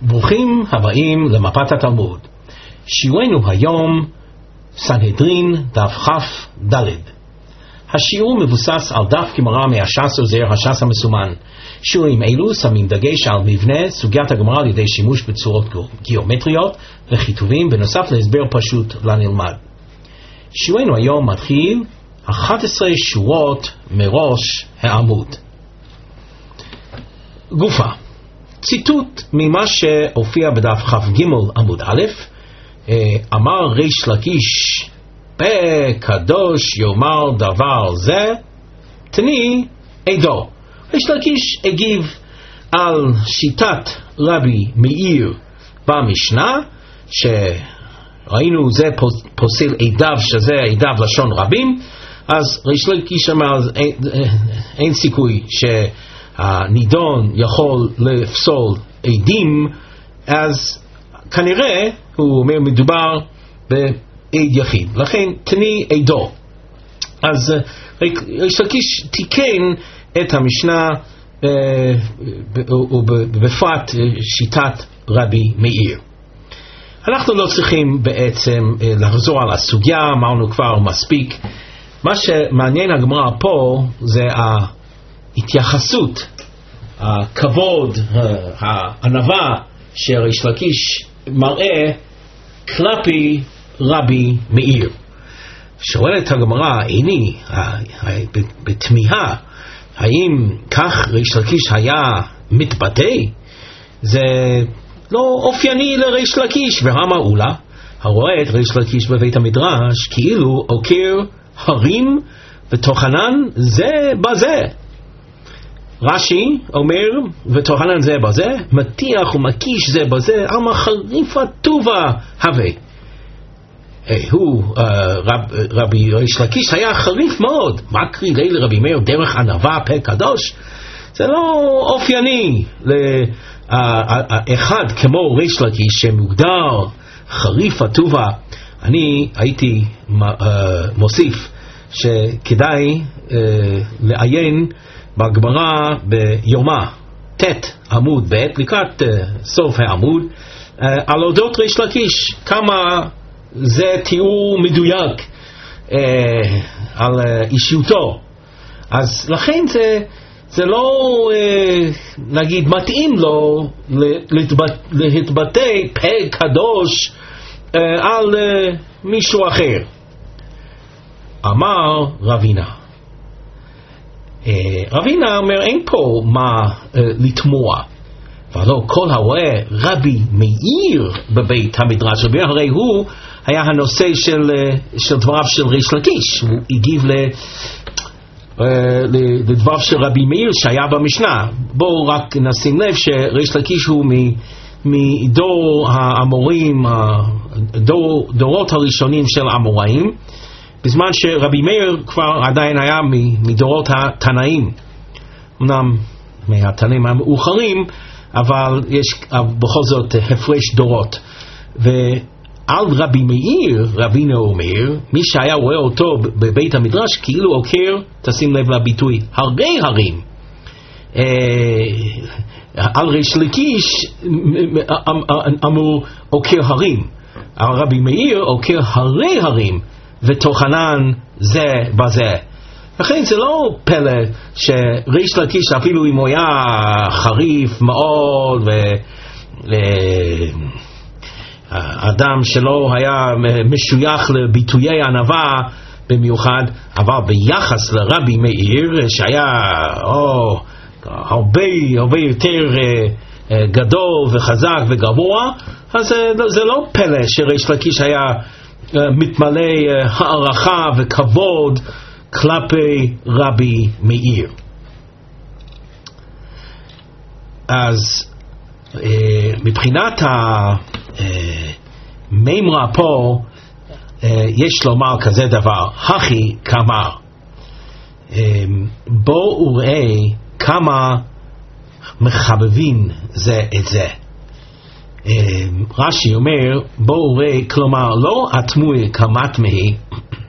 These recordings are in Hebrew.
ברוכים הבאים למפת התלמוד. שיעורנו היום סנהדרין דף כ"ד. השיעור מבוסס על דף גמרא מהש"ס עוזר, הש"ס המסומן. שיעורים אלו שמים דגש על מבנה סוגיית הגמרא על ידי שימוש בצורות גיאומטריות וכיתובים בנוסף להסבר פשוט לנלמד. שיעורנו היום מתחיל 11 שורות מראש העמוד. גופה, ציטוט ממה שהופיע בדף כ"ג עמוד א', אמר ריש לקיש בקדוש יאמר דבר זה תני עדו. ריש לקיש הגיב על שיטת רבי מאיר במשנה, שראינו זה פוסל עדיו, שזה עדיו לשון רבים. אז ריש לקיש אמר אין סיכוי שהנידון יכול לפסול עדים, אז כנראה הוא אומר מדובר בעד יחיד, לכן תני עדו. אז ריש לקיש תיקן את המשנה ובפרט שיטת רבי מאיר. אנחנו לא צריכים בעצם לחזור על הסוגיה, אמרנו כבר מספיק. מה שמעניין הגמרא פה זה ההתייחסות, הכבוד, הענווה שריש לקיש מראה כלפי רבי מאיר. שואלת הגמרא, איני בתמיהה, האם כך ריש לקיש היה מתבטא? זה לא אופייני לריש לקיש. והמה אולה, הרואה את ריש לקיש בבית המדרש כאילו עוקר הרים ותוכנן זה בזה. רש"י אומר ותוכנן זה בזה, מטיח ומקיש זה בזה, על מחריפה טובה הווה. רבי ריש לקיש היה חריף מאוד. מה קרילי לרבי מאיר דרך ענווה פה קדוש? זה לא אופייני לאחד כמו ריש לקיש שמוגדר חריפה טובה. אני הייתי מוסיף שכדאי לעיין בגמרא ביומא ת' עמוד ב' לקראת סוף העמוד על אודות ריש לקיש, כמה זה תיאור מדויק על אישיותו. אז לכן זה לא נגיד מתאים לו להתבטא פה קדוש על מישהו אחר. אמר רבינה, רבינה אומר אין פה מה לתמוע, ולא כל הרואה רבי מאיר בבית המדרש, הרי הוא היה הנושא של דבריו של ריש לקיש. הוא הגיב לדבריו של רבי מאיר שהיה במשנה. בואו רק נשים לב שריש לקיש הוא מדור האמוראים, דורות הראשונים של האמוראים, בזמן שרבי מאיר כבר עדיין היה מדורות התנאים, אמנם מהתנאים המאוחרים, אבל יש בכל זאת הפרש דורות. ועל רבי מאיר, רבינו אומר, מי שהיה רואה אותו בבית המדרש כאילו עוקר, תשים לב לביטוי, הרי הרים. על ריש לקיש אמור עוקר הרים, על רבי מאיר עוקר הרי הרים ותוכנן זה בזה. לכן זה לא פלא שריש לקיש אפילו אם הוא היה חריף מאוד אדם שלא היה משוייך לביטויי ענווה במיוחד, אבל ביחס לרבי מאיר שהיה הרבה יותר גדול וחזק וגבוה, אז זה לא פלא שריש לקיש היה מתמלא הערכה וכבוד כלפי רבי מאיר. אז מבחינת המימרה פה יש לומר כזה דבר, הכי כמה, בואו ראה כמה מחבבים זה את זה. רש"י אומר בואו ראה, כלומר לא התמוי כמת מהי,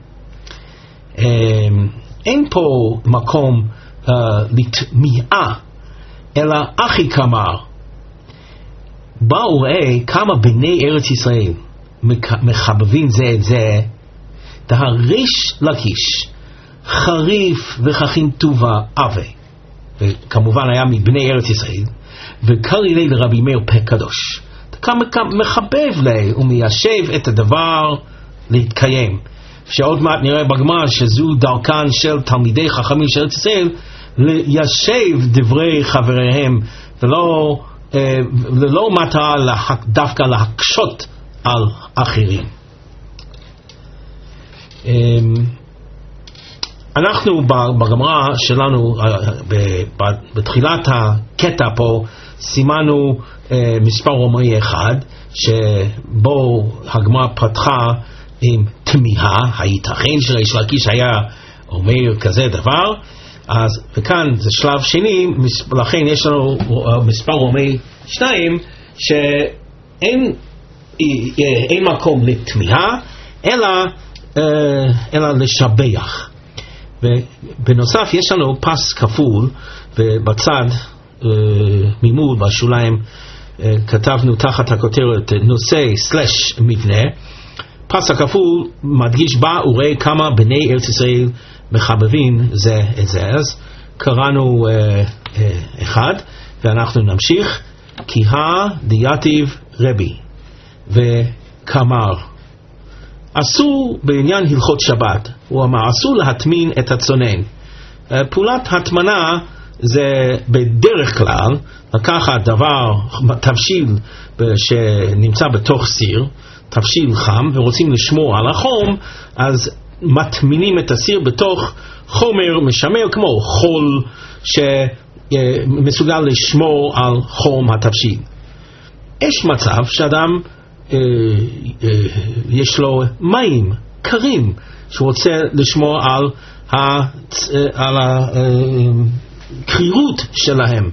אין פה מקום לתמיעה, אלא אחי כמר, בא וראה כמה בני ארץ ישראל מחבבים זה את זה, דהריש לקיש חריף וחכים טובה אבה, וכמובן היה מבני ארץ ישראל, וקרא לי לרבי מאיר פה קדוש, כמה מחבב לי ומיישב את הדבר להתקיים, שעוד מעט נראה בגמרא שזו דרכן של תלמידי חכמים של ארץ ישראל, ליישב דברי חבריהם, ולא מטרה דווקא להקשות על אחרים. אנחנו בגמרא שלנו בתחילת הקטע פה סימנו מספר רומאי אחד, שבו הגמרא פתחה עם תמיהה, הייתכן שריש לקיש היה אומר כזה דבר. אז וכאן זה שלב שני, לכן יש לנו מספר רומאי 2 שאין מקום לתמיהה אלא לשבח. ובנוסף יש לנו פס כפול, ובצד ממול בשוליים כתבנו תחת הכותרת נושא / מבנה. פס הכפול מדגיש בה וראה כמה בני ארץ ישראל מחבבים זה את זה. אז קראנו אחד ואנחנו נמשיך. כי דייתיב רבי וכמר, אסור בעניין הלכות שבת, הוא אמר אסור להטמין את הצונן. פעולת הטמנה זה בדרך כלל לקחת דבר, תבשיל שנמצא בתוך סיר, תבשיל חם, ורוצים לשמור על החום, אז מטמינים את הסיר בתוך חומר משמר כמו חול שמסוגל לשמור על חום התבשיל. יש מצב שאדם יש לו מים קרים שהוא רוצה לשמור על הקרירות שלהם.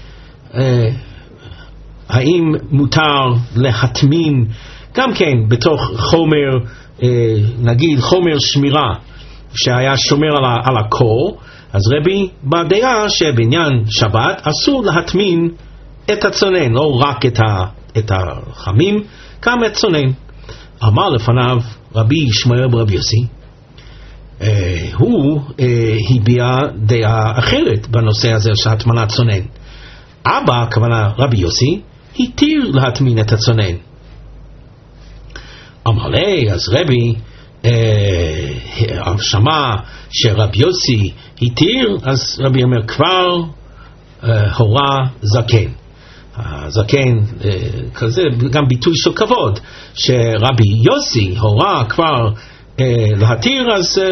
האם מותר להטמין גם כן בתוך חומר, נגיד חומר שמירה שהיה שומר על הקור? אז רבי בדעה שבעניין שבת אסור להטמין את הצונן, לא רק את החמים, גם את צונן. אמר לפניו רבי ישמעאל ברבי יוסי, הוא הביע דעה אחרת בנושא הזה של הטמנת צונן. אבא, הכוונה רבי יוסי, התיר להטמין את הצונן. אמר לי, אז רבי שמע שרבי יוסי התיר, אז רבי אומר כבר הורה זקן. הזקן כזה גם ביטוי של כבוד, שרבי יוסי הורה כבר להתיר, אז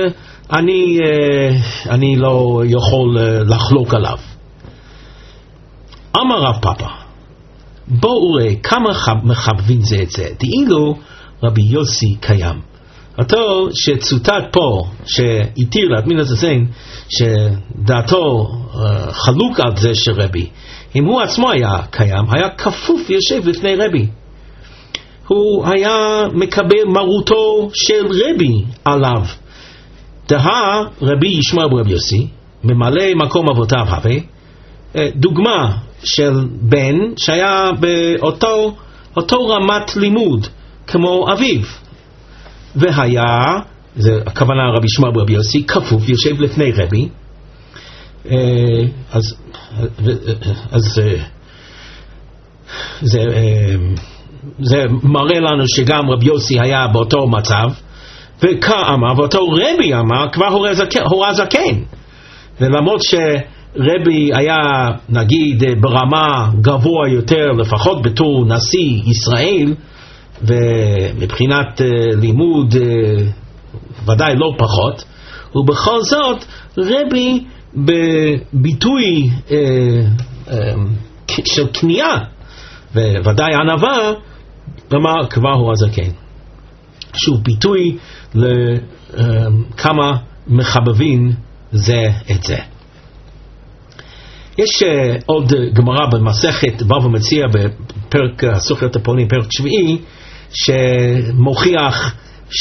אני לא יכול לחלוק עליו. אמר רב פאפא, בואו ראה כמה מחבבים זה את זה, דאילו רבי יוסי קיים. אותו שצוטט פה שהתיר להטמין את הצונן, שדעתו חלוק על זה של רבי, אם הוא עצמו היה קיים, היה כפוף יושב לפני רבי, הוא היה מקבל מרותו של רבי עליו. דהה רבי ישמעאל ברבי יוסי ממלא מקום אבותיו הווה, דוגמה של בן שהיה באותו רמת לימוד כמו אביו, והיה, זה הכוונה רבי ישמעאל ברבי יוסי, כפוף יושב לפני רבי. אז זה מראה לנו שגם רבי יוסי היה באותו מצב, וכאמר, ואותו רבי אמר כבר הורה זקן. ולמרות שרבי היה נגיד ברמה גבוה יותר, לפחות בתור נשיא ישראל, ומבחינת לימוד ודאי לא פחות, ובכל זאת רבי בביטוי של קנייה וודאי ענווה אמר כבר הוא הזקן. שוב ביטוי לכמה מחבבים זה את זה. יש עוד גמרא במסכת בבא מציעא בפרק הסוכריות הפולין, פרק 7, שמוכיח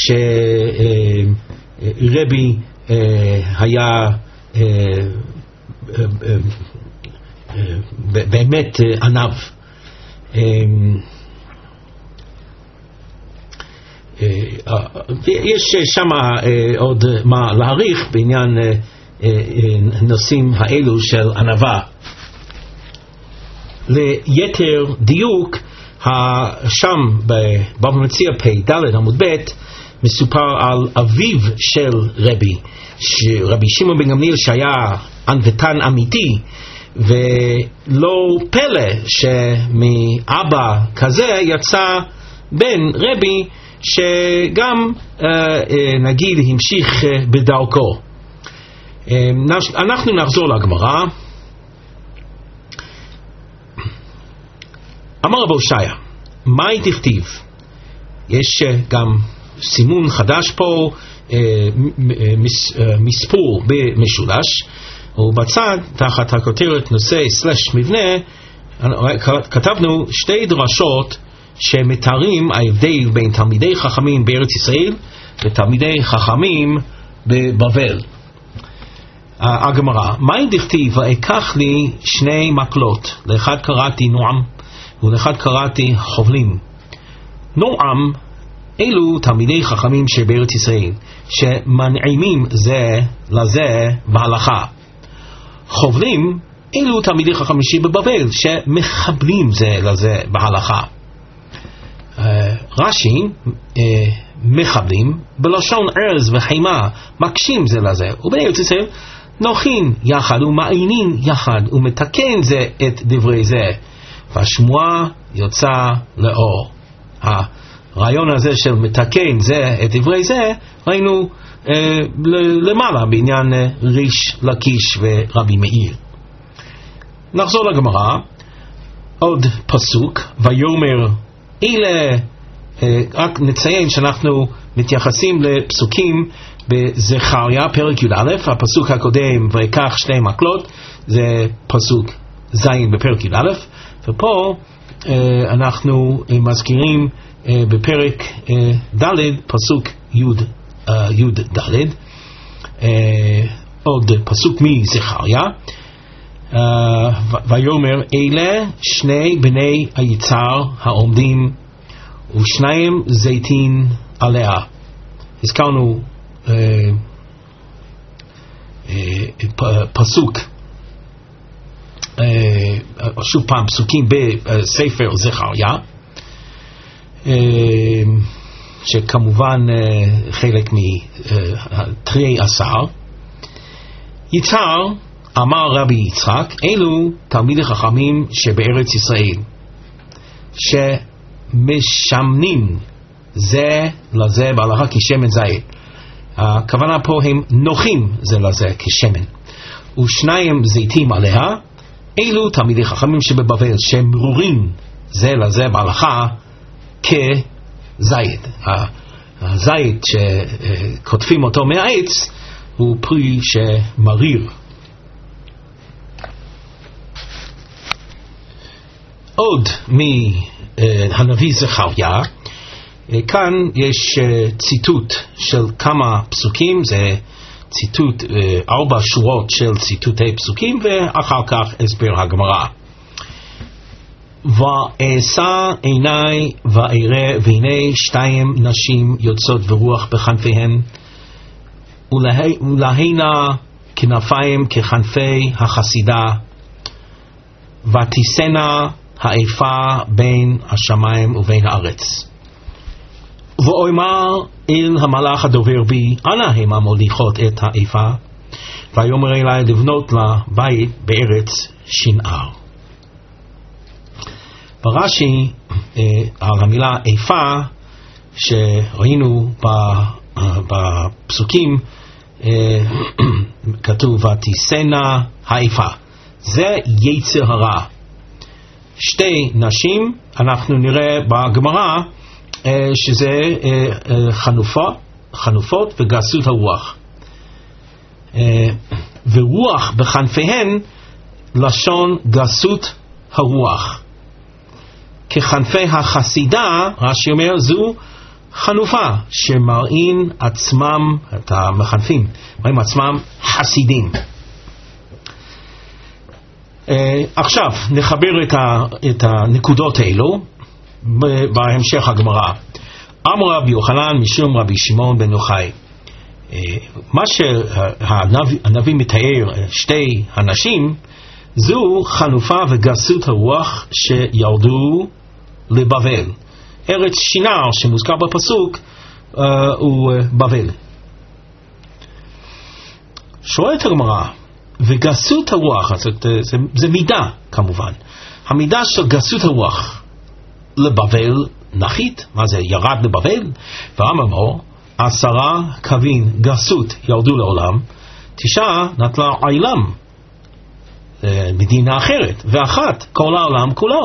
שרבי היה באמת ענב. יש שם עוד מה להעריך בעניין נושאים האלו של ענווה. ליתר דיוק, שם בבבא מציעא פ"ד עמוד ב' מסופר על אביו של רבי שמעון בן גמליאל, שהיה ענוותן אמיתי, ולא פלא שמאבא כזה יצא בן רבי שגם נגיד המשיך בדרכו. אנחנו נחזור לגמרא. אמר רב הושעיה, מהי דכתיב? יש גם סימון חדש פה, מספור במשולש, ובצד תחת הכותרת נושא / מבנה כתבנו שתי דרשות שמתארים ההבדל בין תלמידי חכמים בארץ ישראל ותלמידי חכמים בבבל. הגמרא, מהי דכתיב? ואקח לי 2 מקלות, לאחד קראתי נועם ולאחד קראתי חובלים. נועם אלו תלמידי חכמים שבארץ ישראל שמנעימים זה לזה בהלכה. חובלים אלו תלמידי חכמים שבבבל שמחבלים זה לזה בהלכה. רש"י, מחבלים בלשון ערז וחימה, מקשים זה לזה, ובארץ ישראל נוחים יחד ומעיינים יחד ומתקן זה את דברי זה, והשמועה יוצא לאור. הרעיון הזה של מתקן זה את דברי זה ראינו למעלה בעניין ריש לקיש ורבי מאיר. נחזור לגמרא, עוד פסוק, ויאמר אלה, רק נציין שאנחנו מתייחסים לפסוקים בזכריה פרק י"א, הפסוק הקודם ויקח 2 מקלות זה פסוק ז' בפרק י"א, ופה אנחנו מזכירים בפרק ד' פסוק י"ד, עוד פסוק מזכריה, ויאמר אלה 2 בני היצר העומדים ו2 זיתין עליה. הזכרנו פסוק, שוב פעם פסוקים בספר זכריה, שכמובן חלק מתרי עשר. יצר, אמר רבי יצחק, אלו תלמידי חכמים שבארץ ישראל שמשמנים זה לזה בהלכה כשמן זית. הכוונה פה הם נוחים זה לזה כשמן, ו2 זיתים עליה, אלו תלמידי חכמים שבבבל שמרורים זה לזה בהלכה כזית. הזית שכותבים אותו מהעץ הוא פרי שמריר. עוד מהנביא זכריה, כאן יש ציטוט של כמה פסוקים, זה ציטוט 4 שורות של ציטוטי פסוקים, ואחר כך הסבר הגמרא. ואשא עיני ואראה והנה 2 נשים יוצאות ורוח בכנפיהן ולהינה כנפיים ככנפי החסידה, ותישנה האיפה בין השמיים ובין הארץ. ואומר אל המלאך הדובר בי, אנה המה מוליכות את האיפה? ויאמר אלי לבנות לה בית בארץ שנער. ברש"י על המילה איפה שראינו בפסוקים כתוב ותישנה האיפה, זה יצר הרע. 2 נשים אנחנו נראה בגמרא שזה חנופות וגסות הרוח, ורוח בכנפיהן לשון גסות הרוח. ככנפי החסידה, רש"י אומר, זו חנופה שמראים עצמם, את המחנפים, מראים עצמם חסידים. עכשיו נחבר את הנקודות האלו בהמשך הגמרא. אמר רבי יוחנן משום רבי שמעון בן יוחאי. מה שהנביא מתאר שתי אנשים, זו חנופה וגסות הרוח שירדו לבבל. ארץ שינר שמוזכר בפסוק הוא בבל. שואלת הגמרא, וגסות הרוח, זה מידה כמובן, המידה של גסות הרוח לבבל נחית, מה זה ירד לבבל? ואמרו 10 קבין גסות ירדו לעולם, 9 נטלה עילם, מדינה אחרת, ואחת כל העולם כולו,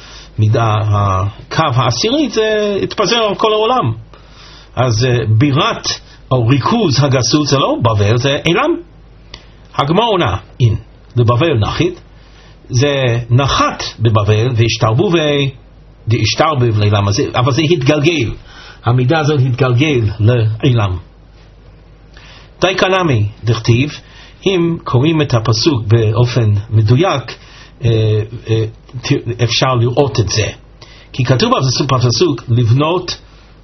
הקו העשירית זה התפזר על כל העולם. אז בירת או ריכוז הגסות זה לא בבל, זה עילם. הגמרא עונה, אין לבבל נחית, זה נחת בבבל והשתרבו והשתרבב לעילם הזה, אבל זה התגלגל, המידה הזאת התגלגל לעילם. די קנמי דכתיב, אם קוראים את הפסוק באופן מדויק, אפשר לראות את זה, כי כתוב בפסוק לבנות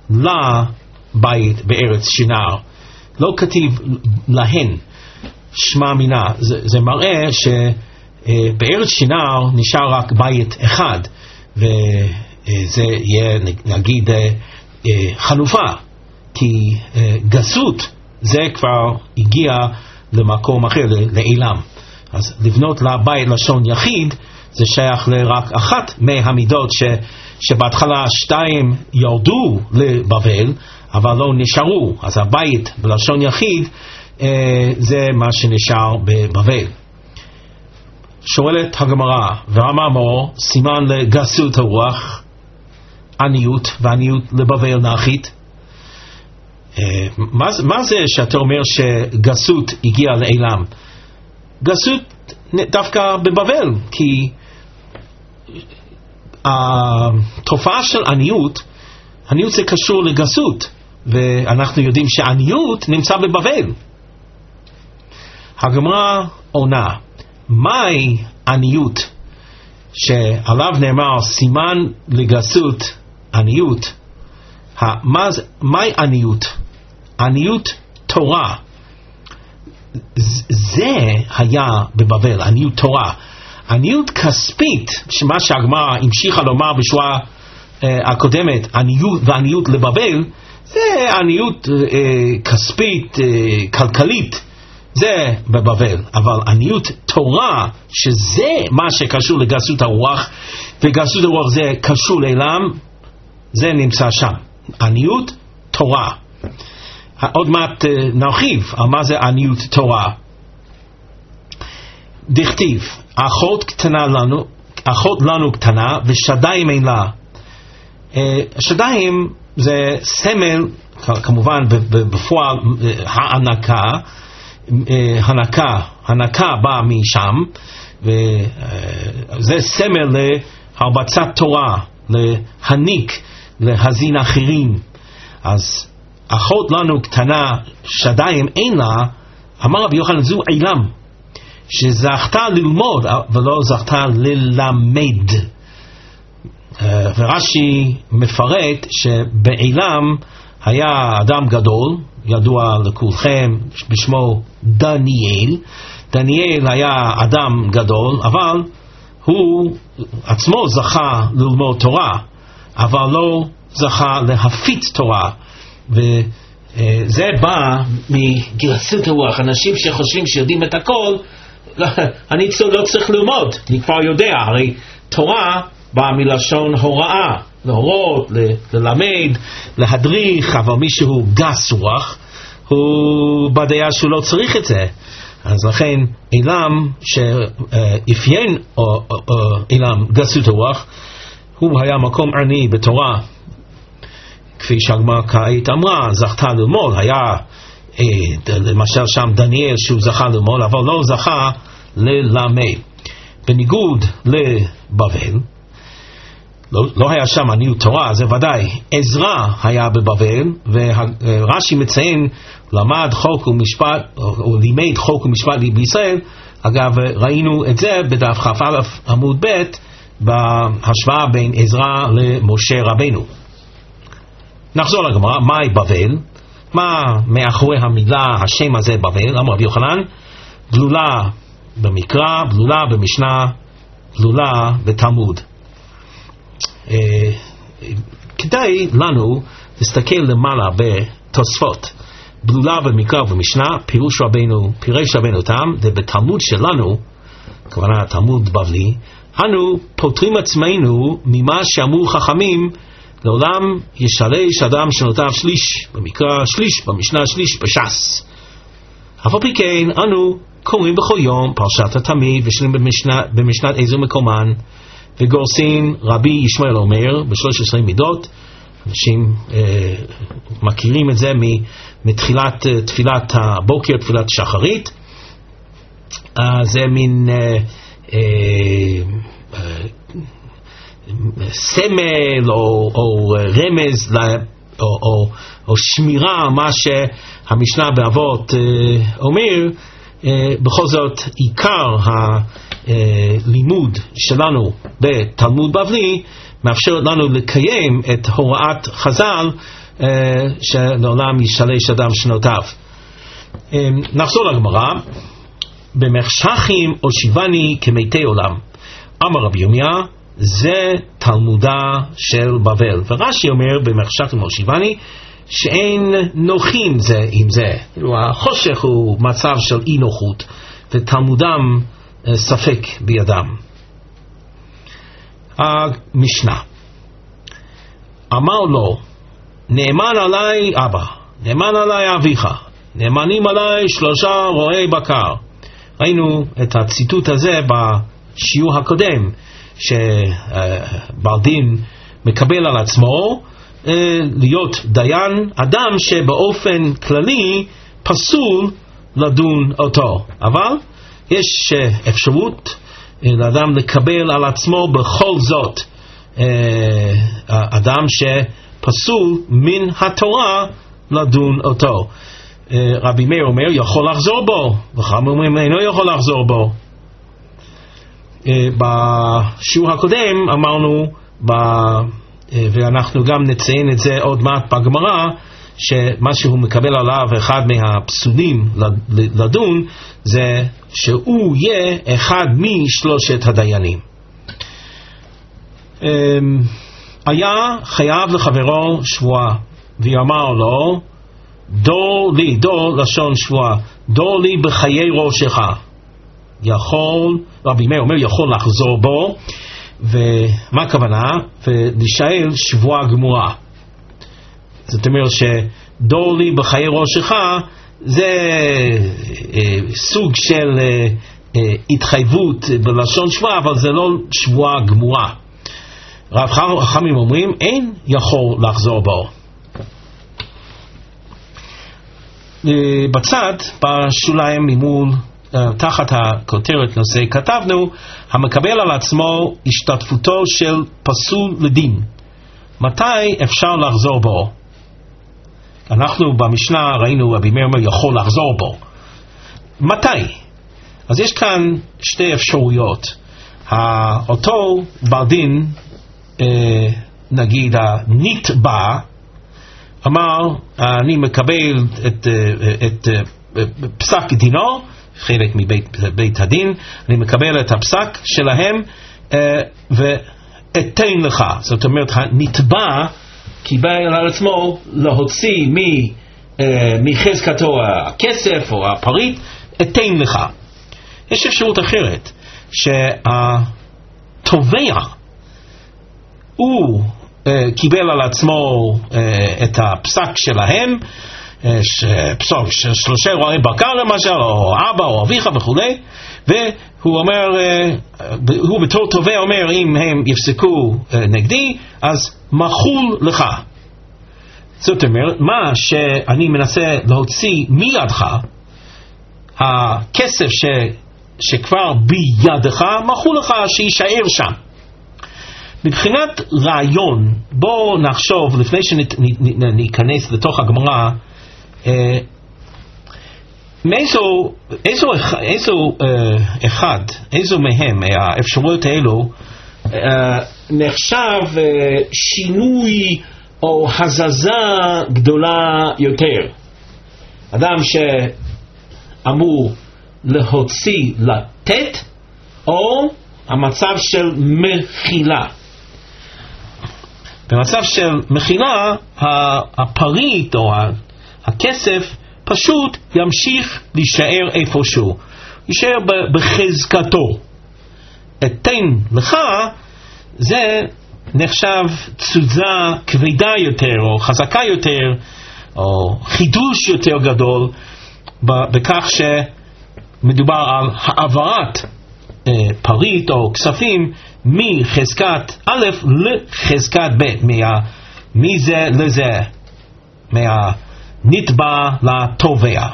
לבית בארץ שינר, לא כתיב להן שמע מינה. זה מראה שבארץ שינר נשאר רק בית אחד, וזה יהיה נגיד חלופה, כי גסות זה כבר הגיע למקום אחר, לעילם. אז לבנות לבית לשון יחיד זה שייך לרק אחת מהמידות שבהתחלה 2 ירדו לבבל אבל לא נשארו, אז הבית בלשון יחיד זה מה שנשאר בבבל. שואלת הגמרא, ואמר מור סימן לגסות הרוח עניות, ועניות לבבל נחית. מה זה שאתה אומר שגסות הגיעה לעילם? גסות דווקא בבבל, כי התופעה של עניות זה קשור לגסות, ואנחנו יודעים שעניות נמצא בבבל. הגמרא עונה, מהי עניות שעליו נאמר סימן לגסות עניות? מהי עניות? עניות תורה. זה היה בבבל, עניות תורה. עניות כספית, מה שהגמרא המשיכה לומר בשורה הקודמת, עניות ועניות לבבל, זה עניות כספית, כלכלית, זה בבבל. אבל עניות תורה, שזה מה שקשור לגסות הרוח, וגסות הרוח זה קשור לעילם, זה נמצא שם. עניות תורה. עוד מעט נרחיב על מה זה עניות תורה. דכתיב, אחות לנו קטנה ושדיים אין לה. שדיים זה סמל, כמובן בפועל הנקה באה משם, וזה סמל להרבצת תורה, להניק, להזין אחרים. אז אחות לנו קטנה שדיים אין לה, אמר רבי יוחנן זו עילם, שזכתה ללמוד ולא זכתה ללמד. ורש"י מפרט שבעילם היה אדם גדול, ידוע לכולכם בשמו דניאל. דניאל היה אדם גדול, אבל הוא עצמו זכה ללמוד תורה, אבל לא זכה להפיץ תורה. וזה בא מגסות הרוח. אנשים שחושבים שיודעים את הכל, אני לא צריך ללמוד, אני כבר יודע, הרי תורה באה מלשון הוראה, להורות, ללמד, להדריך, אבל מישהו גס רוח, הוא בדעה שהוא לא צריך את זה. אז לכן עילם שאפיין עילם גסות הרוח, הוא היה מקום עני בתורה, כפי שהגמרא כעת אמרה, זכתה ללמוד. היה למשל שם דניאל שהוא זכה ללמוד, אבל לא זכה ללמד. בניגוד לבבל, לא היה שם עניות תורה, זה ודאי. עזרא היה בבבל, ורש"י מציין למד חוק ומשפט, או לימד חוק ומשפט בישראל, אגב, ראינו את זה בדף כ"א עמוד ב' בהשוואה בין עזרא למשה רבנו. נחזור לגמרא, מהי בבל? מה מאחורי המילה, השם הזה בבל? אמר רבי יוחנן, גלולה במקרא, גלולה במשנה, גלולה בתלמוד. כדאי לנו להסתכל למעלה בתוספות, גלולה במקרא ובמשנה, פירש רבנו תם, ובתלמוד שלנו, כוונה תלמוד בבלי, אנו פותרים עצמנו ממה שאמרו חכמים, לעולם ישלש אדם שנותיו שליש במקרא, שליש במשנה, שליש בש"ס. אף על פי כן אנו קוראים בכל יום פרשת התמיד ושלים במשנת עזר מקומן, וגורסין רבי ישמעאל אומר ב13 מידות. אנשים מכירים את זה מתחילת תפילת הבוקר, תפילת שחרית. זה מין סמל או רמז או שמירה, מה שהמשנה באבות אומר. בכל זאת עיקר הלימוד שלנו בתלמוד בבלי מאפשר לנו לקיים את הוראת חז"ל שלעולם ישלש אדם שנותיו. נחזור לגמרא, במחשכים הושיבני כמתי עולם. אמר רבי ירמיה, זה תלמודה של בבל. ורש"י אומר במחשכים הושיבני שאין נוחים זה עם זה. החושך הוא מצב של אי נוחות ותלמודם ספק בידם. המשנה, אמר לו, נאמן עליי אבא, נאמן עליי אביך, נאמנים עליי 3 רועי בקר. ראינו את הציטוט הזה בשיעור הקודם, שבעל דין מקבל על עצמו להיות דיין, אדם שבאופן כללי פסול לדון אותו, אבל יש אפשרות לאדם לקבל על עצמו בכל זאת אדם שפסול מן התורה לדון אותו. רבי מאיר אומר יכול לחזור בו, וחכמים אומרים אינו יכול לחזור בו. בשיעור הקודם אמרנו ואנחנו גם נציין את זה עוד מעט בגמרא, שמה שהוא מקבל עליו אחד מהפסולים לדון זה שהוא יהיה אחד משלושת הדיינים. היה חייב לחברו שבועה ואמר לו, דור לי, דור לשון שבועה, דור לי בחיי ראשך. יכול, רבי מאיר אומר יכול לחזור בו, ומה הכוונה? ולשאל שבועה גמורה. זאת אומרת שדור לי בחיי ראשך זה סוג של התחייבות בלשון שבועה, אבל זה לא שבועה גמורה. רב חכמים אומרים אין יכול לחזור בו. בצד בשוליים ממול תחת הכותרת נושא כתבנו המקבל על עצמו השתתפותו של פסול לדין, מתי אפשר לחזור בו? אנחנו במשנה ראינו רבי מאיר אומר יכול לחזור בו, מתי? אז יש כאן שתי אפשרויות. אותו בעל דין נגיד הנתבע אמר אני מקבל את פסק דינו, חלק מבית הדין, אני מקבל את הפסק שלהם ואתן לך. זאת אומרת הנתבע קיבל על עצמו להוציא מחזקתו הכסף או הפריט, אתן לך. יש אפשרות אחרת שהתובע הוא קיבל על עצמו את הפסק שלהם, פסוק של 3 רועי בקר למשל, או אבא או אביך וכו', והוא אומר, הוא בתור תובע אומר אם הם יפסקו נגדי אז מחול לך. זאת אומרת מה שאני מנסה להוציא מידך, הכסף שכבר בידך מחול לך שישאר שם. מבחינת רעיון, בואו נחשוב לפני שניכנס לתוך הגמרא, איזו מהם האפשרויות האלו נחשב שינוי או הזזה גדולה יותר? אדם שאמור להוציא לתת, או המצב של מחילה? במצב של מחילה הפריט או הכסף פשוט ימשיך להישאר איפשהו, יישאר בחזקתו. אתן לך זה נחשב תזוזה כבדה יותר או חזקה יותר או חידוש יותר גדול, בכך שמדובר על העברת פריט או כספים מחזקת א' לחזקת ב', מזה לזה, מהנתבע לתובע.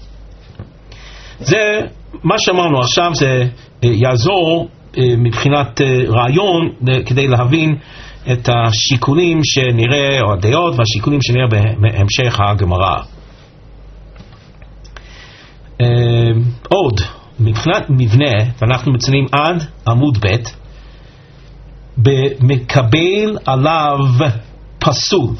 זה מה שאמרנו עכשיו, זה יעזור מבחינת רעיון כדי להבין את השיקולים שנראה, או הדעות והשיקולים שנראה בהמשך הגמרא. עוד מבחינת מבנה, ואנחנו מציינים עד עמוד ב', במקבל עליו פסול,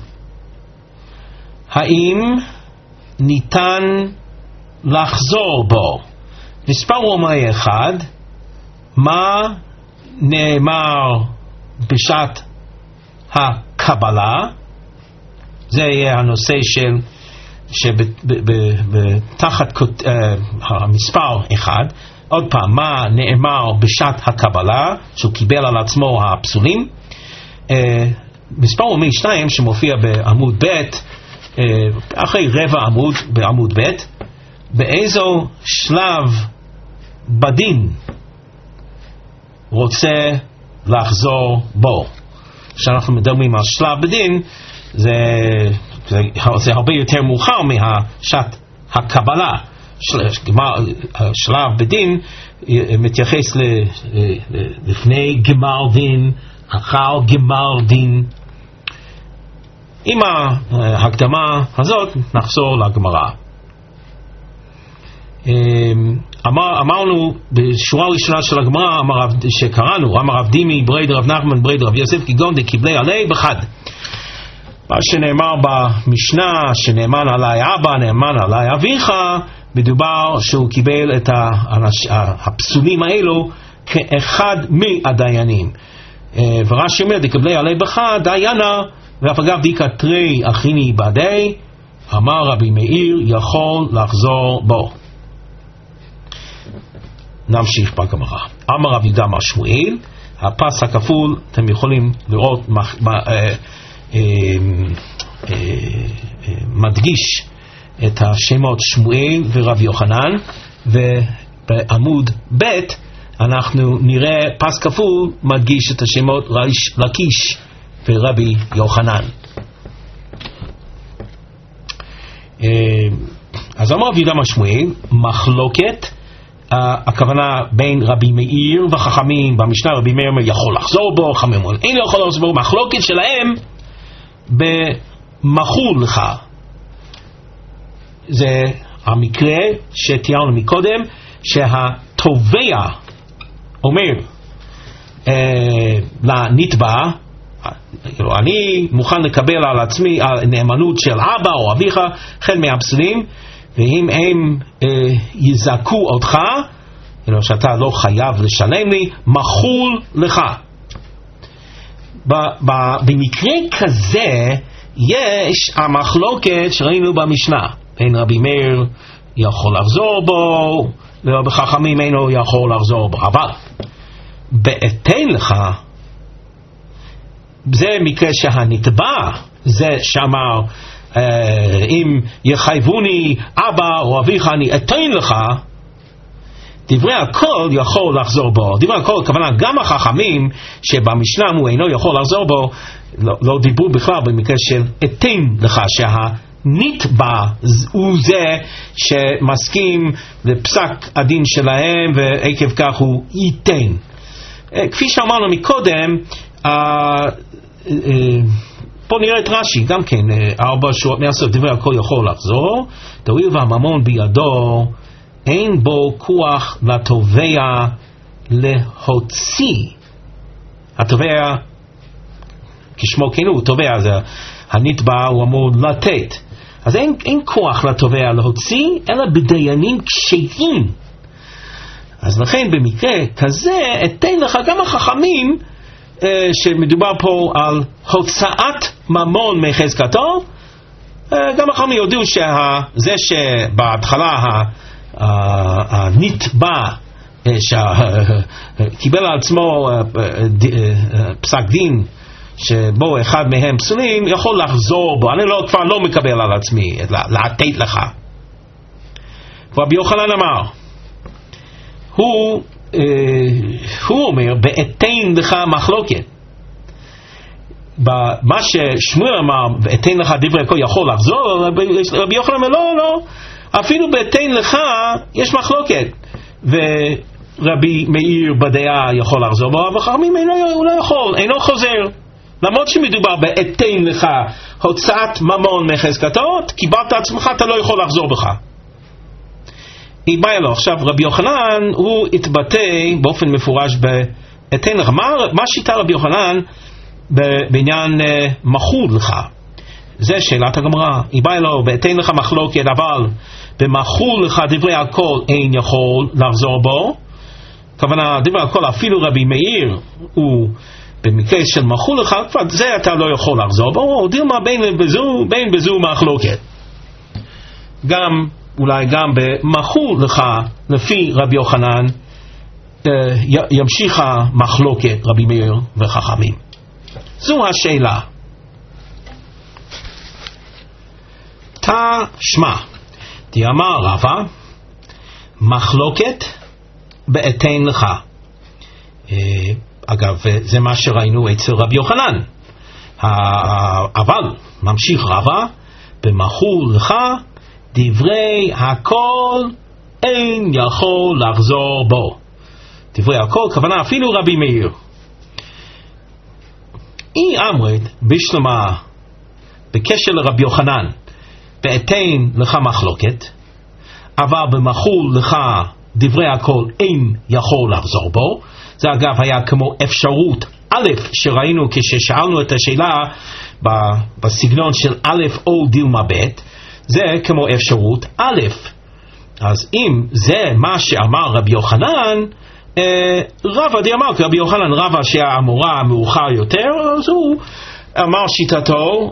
האם ניתן לחזור בו? מספר רומאי אחד, מה נאמר בשעת הקבלה? זה יהיה הנושא שבתחת המספר אחד. עוד פעם, מה נאמר בשעת הקבלה שהוא קיבל על עצמו הפסולים? מספר רומאי 2 שמופיע בעמוד ב', אחרי רבע עמוד בעמוד ב', באיזו שלב בדין רוצה לחזור בו? כשאנחנו מדברים על שלב בדין, זה הרבה יותר מאוחר מהשעת הקבלה. שלב בדין מתייחס לפני גמר דין, אחר גמר דין. עם ההקדמה הזאת נחזור לגמרא. אמרנו בשורה ראשונה של הגמרא שקראנו, אמר רב דימי ברד רב נחמן ברד רב יוסף כגון דקיבלי עלי בחד. מה שנאמר במשנה, שנאמן עלי אבא, נאמן עלי אביך, מדובר שהוא קיבל את הפסולים האלו כאחד מהדיינים. ורש"י אומר דקיבלי עלי בחד דיינה, ואף אגב דיקה תרי אחיני בעדי, אמר רבי מאיר יכול לחזור בו. נמשיך בגמרא. אמר רב יהודה בר שמואל, הפס הכפול, אתם יכולים לראות מדגיש את השמות שמואל ורב יוחנן, ובעמוד ב' אנחנו נראה פס כפול מדגיש את השמות ריש לקיש ורבי יוחנן. אז אמר רב יהודה בר שמואל, מחלוקת, הכוונה בין רבי מאיר וחכמים במשנה. רבי מאיר אומר יכול לחזור בו, חכמים אומרים אין יכול לחזור בו. מחלוקת שלהם במחול לך, זה המקרה שתיארנו מקודם, שהתובע אומר לנתבע, אני מוכן לקבל על עצמי נאמנות של אבא או אביך חלק מהפסולים, ואם הם יזעקו אותך, שאתה לא חייב לשלם לי, מחול לך. במקרה כזה יש המחלוקת שראינו במשנה, בין רבי מאיר יכול לחזור בו, ורבי חכמים אינו יכול לחזור בו. אבל באתן לך, זה מקרה שהנתבע זה שאמר אם יחייבוני אבא או אביך אני אתן לך, דברי הכל יכול לחזור בו. דברי הכל, כוונה גם החכמים שבמשנה הוא אינו יכול לחזור בו, לא דיברו בכלל במקרה של אתן לך, שהנתבע הוא זה שמסכים לפסק הדין שלהם ועקב כך הוא ייתן. כפי שאמרנו מקודם, פה נראה את רש"י, גם כן, 4 שורות מהסוף, דברי הכל יכול לחזור, תואיל והממון בידו, אין בו כוח לתובע להוציא. התובע, כשמו כן הוא, תובע, זה הנתבע, הוא אמור לתת. אז אין כוח לתובע להוציא, אלא בדיינים קשיים. אז לכן במקרה כזה, אתן לך גם החכמים, שמדובר פה על הוצאת ממון מחזקתו, גם החכמים יודעו שזה שבהתחלה הנתבע שקיבל על עצמו פסק דין שבו אחד מהם פסולים, יכול לחזור בו. אני כבר לא מקבל על עצמי לתת לך. רבי יוחנן אמר, הוא אומר, באתן לך מחלוקת. מה ששמואל אמר, באתן לך דברי הכל יכול לחזור, רבי יוחנן אומר, לא, אפילו באתן לך יש מחלוקת. ורבי מאיר בדעה יכול לחזור בו, אבל חכמים הוא לא יכול, אינו חוזר. למרות שמדובר באתן לך הוצאת ממון מחזקתו, קיבלת עצמך, אתה לא יכול לחזור בך. היא באה לו. עכשיו רבי יוחנן הוא התבטא באופן מפורש באתן לך. מה שיטה רבי יוחנן בעניין מחול לך? זה שאלת הגמרא. היא באה לו, באתן לך מחלוקת, אבל במחול לך דברי הכל אין יכול לחזור בו. כוונה דברי הכל, אפילו רבי מאיר הוא במקרה של מחול לך, זה אתה לא יכול לחזור בו. דילמה בין בזו מחלוקת. אולי גם במחול לך לפי רבי יוחנן ימשיך המחלוקת רבי מאיר וחכמים. זו השאלה. תשמע, אמר רבא, מחלוקת באתן לך. אגב, זה מה שראינו אצל רבי יוחנן. אבל ממשיך רבא, במחול לך דברי הכל אין יכול לחזור בו. דברי הכל, כוונה אפילו רבי מאיר. אי אמרת בשלמה בקשר לרבי יוחנן, באתן לך מחלוקת, אבל במחול לך דברי הכל אין יכול לחזור בו. זה אגב היה כמו אפשרות א' שראינו כששאלנו את השאלה בסגנון של א' או דילמה ב', זה כמו אפשרות א'. אז אם זה מה שאמר רבי יוחנן, רבא די אמר, רבי יוחנן רבא שהאמורה מאוחר יותר, אז הוא אמר שיטתו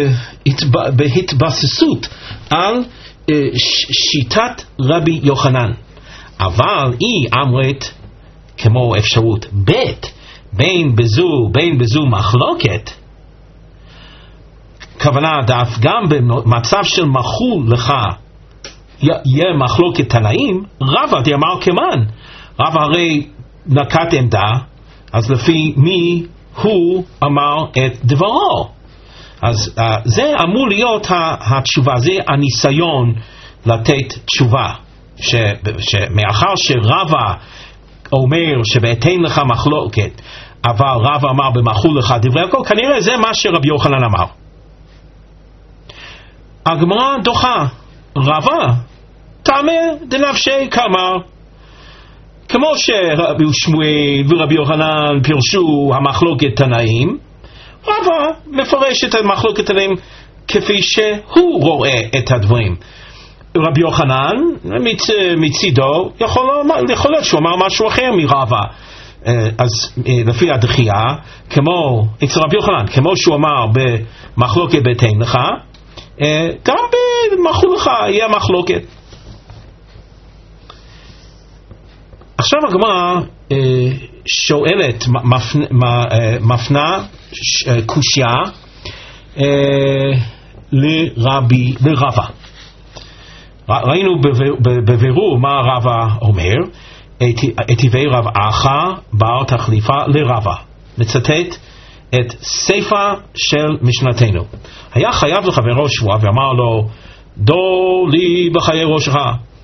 בהתבססות על שיטת רבי יוחנן. אבל היא אמרת כמו אפשרות ב', בין בזו מחלוקת, כוונה דף גם במצב של מחול לך יהיה מחלוקת תנאים. רבא די אמר כמן, רבא הרי נקט עמדה, אז לפי מי הוא אמר את דברו. אז זה אמור להיות התשובה, זה הניסיון לתת תשובה, שמאחר שרבא אומר שבאתן לך מחלוקת, אבל רבא אמר במחול לך דברי הכל, כנראה זה מה שרבי יוחנן אמר. הגמרא דוחה, רבא תמה דנפשי כאמר. כמו שרבי שמואל ורבי יוחנן פירשו המחלוקת תנאים, רבא מפרש את המחלוקת תנאים כפי שהוא רואה את הדברים. רבי יוחנן מצידו יכול להיות שהוא אמר משהו אחר מרבא. אז לפי הדחייה, כמו אצל רבי יוחנן, כמו שהוא אמר במחלוקת באתן לך, גם במחול לך יהיה מחלוקת. עכשיו הגמרא שואלת, מפנה קושיה לרבא. ראינו בבירור מה רבא אומר, אתיבי רב אחא בר תחליפה לרבא. מצטט את ספא של משנתנו. היה חייב לחברו שבועה ואמר לו, דור לי בחיי ראשך.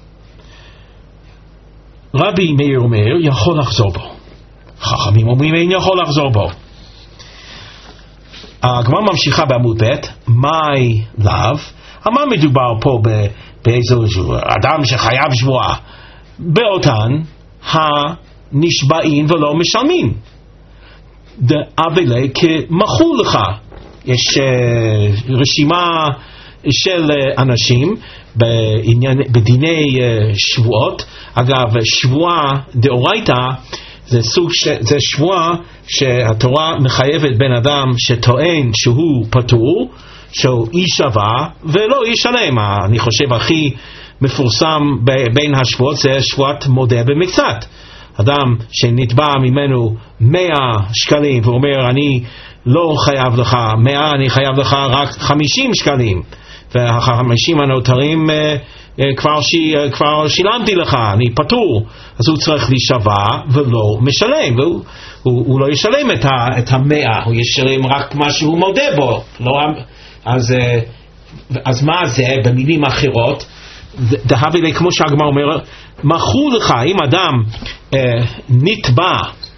רבי מאיר אומר, יכול לחזור בו. חכמים אומרים, אין יכול לחזור בו. הגמרא ממשיכה בעמוד ב', מאי לאו, על מה מדובר פה באיזו אדם שחייב שבועה? באותן הנשבעים ולא משלמים. דאבלי כמחו לך. יש רשימה של אנשים בדיני שבועות. אגב, שבועה דאורייתא זה שבועה שהתורה מחייבת בן אדם שטוען שהוא פטור, שהוא יישבע ולא ישלם. אני חושב הכי מפורסם בין השבועות זה שבועת מודה במקצת. אדם שנתבע ממנו 100 שקלים ואומר אני לא חייב לך 100, אני חייב לך רק 50 שקלים, וה-50 הנותרים כבר שילמתי לך, אני פטור. אז הוא צריך להישבע ולא משלם, והוא לא ישלם את 100, הוא ישלם רק מה שהוא מודה בו. לא, אז מה זה במילים אחרות? דהבי, כמו שהגמרא אומר, מחו לך. אם אדם נתבע,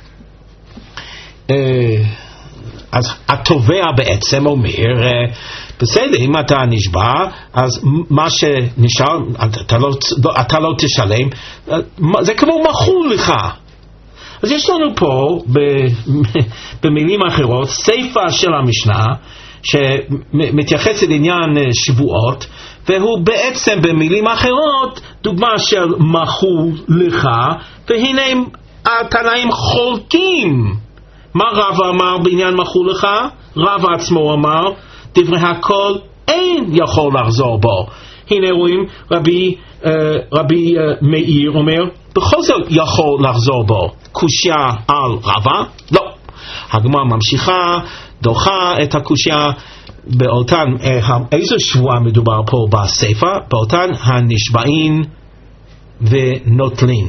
אז התובע בעצם אומר, בסדר, אם אתה נשבע, אז מה שנשאר, אתה לא תשלם, זה כמו מחו לך. אז יש לנו פה במילים אחרות סיפא של המשנה שמתייחס לעניין שבועות, והוא בעצם במילים אחרות דוגמה של מחו לך. והנה התנאים חולקים. מה רב אמר בעניין מחו לך? רב עצמו אמר דברי הכל אין יכול לחזור בו. הנה רואים רבי מאיר אומר בכל זאת יכול לחזור בו. קושיה על רבה? לא. הגמרא ממשיכה, דוחה את הקושיה באותן, איזו שבועה מדובר פה בספר? באותן הנשבעים ונוטלין.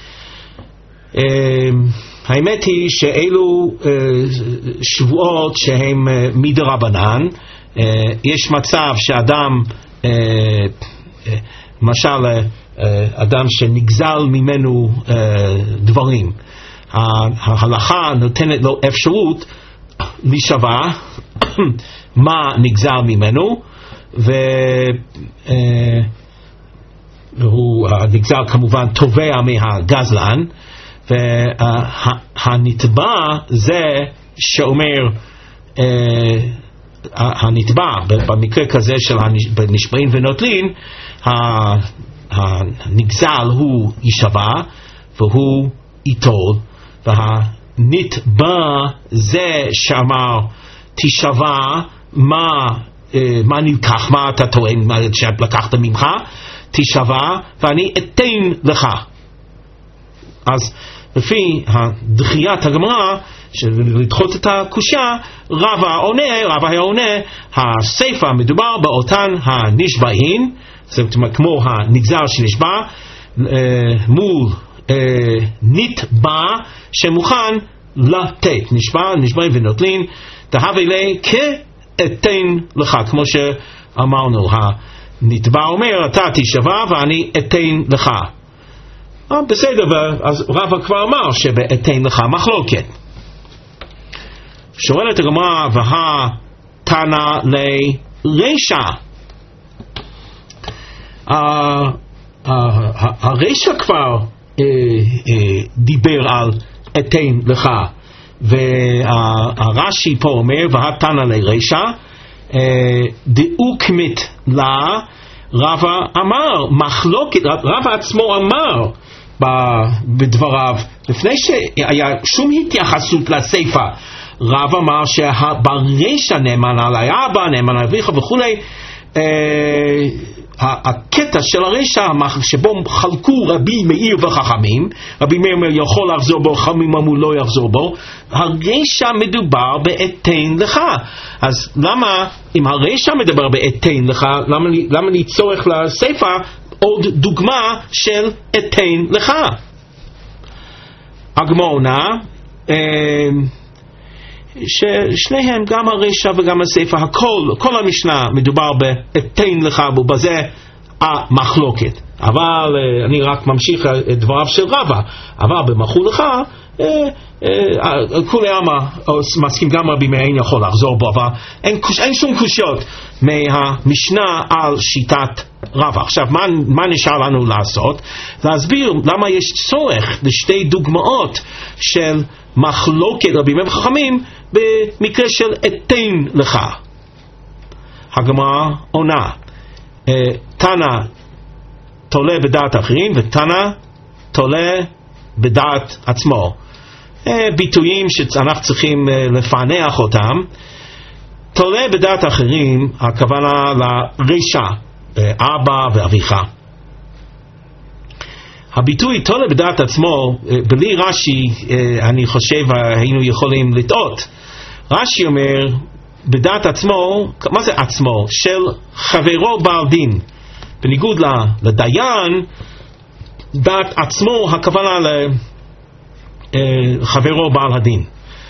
האמת היא שאלו שבועות שהם מדרבנן. יש מצב שאדם, למשל אדם שנגזל ממנו דברים, ההלכה נותנת לו אפשרות להישבע מה נגזל ממנו, והוא נגזל כמובן תובע מהגזלן, והנתבע זה שאומר, הנתבע במקרה כזה של נשבעים ונוטלין, הנגזל הוא יישבע והוא ייטול, והנתבע זה שאמר תישבע מה נלקח, מה אתה טוען שלקחת ממך, תישבע ואני אתן לך. אז לפי דחיית הגמרא לדחות את הקושיה, רבא היה עונה הסיפא מדובר באותן הנשבעים, זאת אומרת כמו הנגזל שנשבע מול נתבע שמוכן לתת. נשבעים ונוטלין תהווה לי כאתן לך, כמו שאמרנו, הנתבע אומר אתה תישבע ואני אתן לך. בסדר, אז רבא כבר אמר שבאתן לך מחלוקת. שואלת הגמרא והתנא לרישא, הרישא כבר דיבר על אתן לך, והרש"י פה אומר והתנא לרישא דאוקמית לה, רבא אמר מחלוקת. רבא עצמו אמר בדבריו, לפני שהיה שום התייחסות לסיפא, רב אמר שברישא נאמן על האבא, נאמן על אביך וכולי. הקטע של הרישא שבו חלקו רבי מאיר וחכמים, רבי מאיר אומר יכול לחזור בו, חכמים אמרו לא יחזור בו, הרישא מדובר באתן לך. אז למה אם הרישא מדבר באתן לך, למה לי צורך לסיפא עוד דוגמה של אתן לך? הגמרא ששניהם, גם הרישא וגם הסיפא, כל המשנה מדובר באתן לך, ובזה המחלוקת. אבל אני רק ממשיך את דבריו של רבא, אבל במחו לך כולי עלמא מסכים גם רבי מאיר יכול לחזור בו, אבל אין שום קושיות מהמשנה על שיטת רבא. עכשיו מה נשאר לנו לעשות? להסביר למה יש צורך לשתי דוגמאות של מחלוקת רבי מאיר וחכמים במקרה של אתן לך. הגמרא עונה, תנא תולה בדעת אחרים ותנא תולה בדעת עצמו. ביטויים שאנחנו צריכים לפענח אותם. תולה בדעת אחרים, הכוונה לרישה, אבא ואביך. הביטוי תולה בדעת עצמו, בלי רש"י אני חושב היינו יכולים לטעות. רש"י אומר בדעת עצמו, מה זה עצמו? של חברו בעל דין. בניגוד לדיין, דעת עצמו הכוונה לחברו בעל הדין.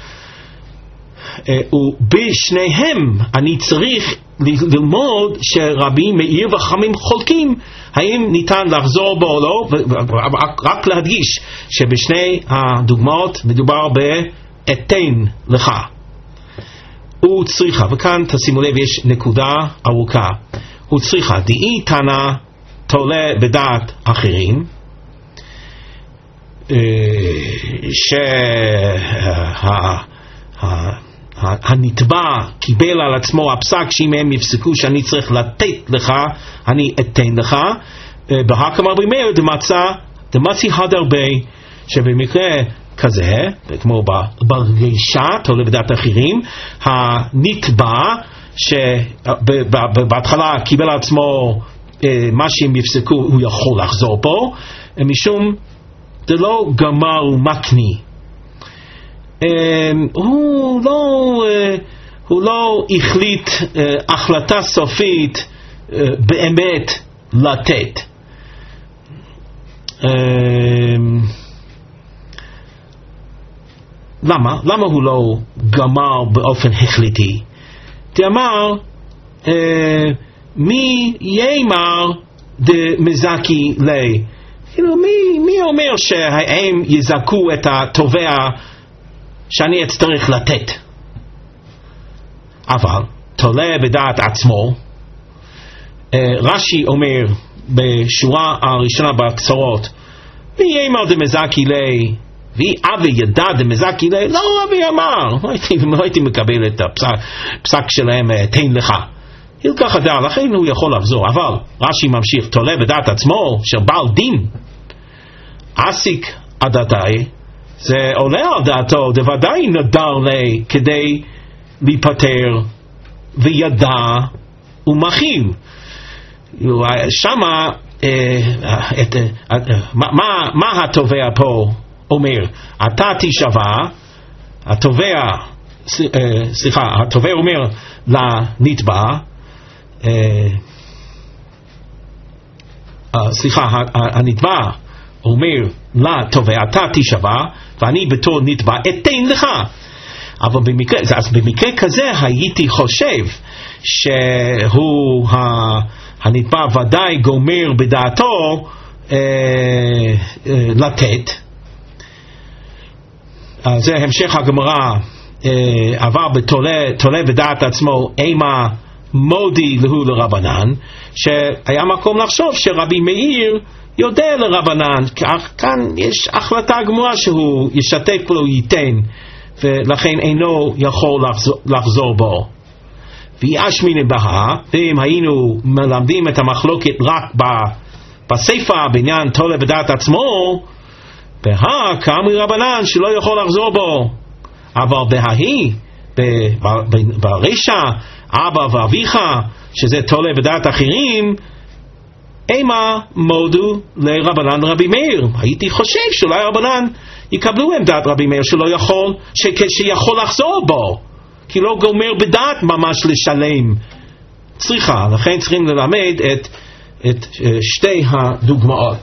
ובשניהם אני צריך ללמוד שרבי מאיר וחכמים חולקים האם ניתן לחזור בו או לא, רק להדגיש שבשני הדוגמאות מדובר באתן לך. הוא צריכה, וכאן תשימו לב יש נקודה ארוכה, הוא צריכה דאי תנא תולה בדעת אחרים, שהנתבע קיבל על עצמו הפסק שאם הם יפסקו שאני צריך לתת לך אני אתן לך, בהקמא רבי מאיר דמצי הרבה, שבמקרה כזה, כמו ברישה תולה בדעת אחרים, הנתבע שבהתחלה קיבל על עצמו מה שהם יפסקו הוא יכול לחזור פה, משום זה לא גמר ומקני, הוא לא החליט החלטה סופית באמת לתת. למה הוא לא גמר באופן החליטי? תאמר מי יאמר דמזכי לי, מי אומר שהם יזכו את התובע שאני אצטרך לתת? אבל תולה בדעת עצמו, רש"י אומר בשורה הראשונה בקצרות, מי יאמר דמזכי לי ואי אבי ידע דמזכי לי, לא רבי אמר, לא הייתי מקבל את הפסק שלהם תן לך. ילקח הדעת, לכן הוא יכול לחזור. אבל רש"י ממשיך, תולה בדעת עצמו של בעל דין, עסיק עדתי, זה עולה על דעתו, דוודאי נדר לי כדי להיפטר וידע ומכיל. שמה מה התובע פה אומר? אתה תשבע, התובע אומר לנתבע, הנתבע אומר לתובע, אתה תשבע ואני בתור נתבע אתן לך. אבל במקרה כזה הייתי חושב שהוא הנתבע ודאי גומר בדעתו לתת. זה המשך הגמרא, עבר בתולה בדעת עצמו אימה מודי להו לרבנן, שהיה מקום לחשוב שרבי מאיר יודע לרבנן, כאן יש החלטה גמורה שהוא ישתף לו ייתן, ולכן אינו יכול לחזור בו. וישמין בהה, אם היינו מלמדים את המחלוקת רק בספר בעניין תולה בדעת עצמו, בהה כאמרי רבנן שלא יכול לחזור בו. אבל בההי, ברישה, אבא ואביך, שזה תולה בדעת אחרים, אימה מודו לרבנן רבי מאיר. הייתי חושב שאולי רבנן יקבלו עמדת רבי מאיר שיכול לחזור בו, כי לא גומר בדעת ממש לשלם צריכה. לכן צריכים ללמד את שתי הדוגמאות.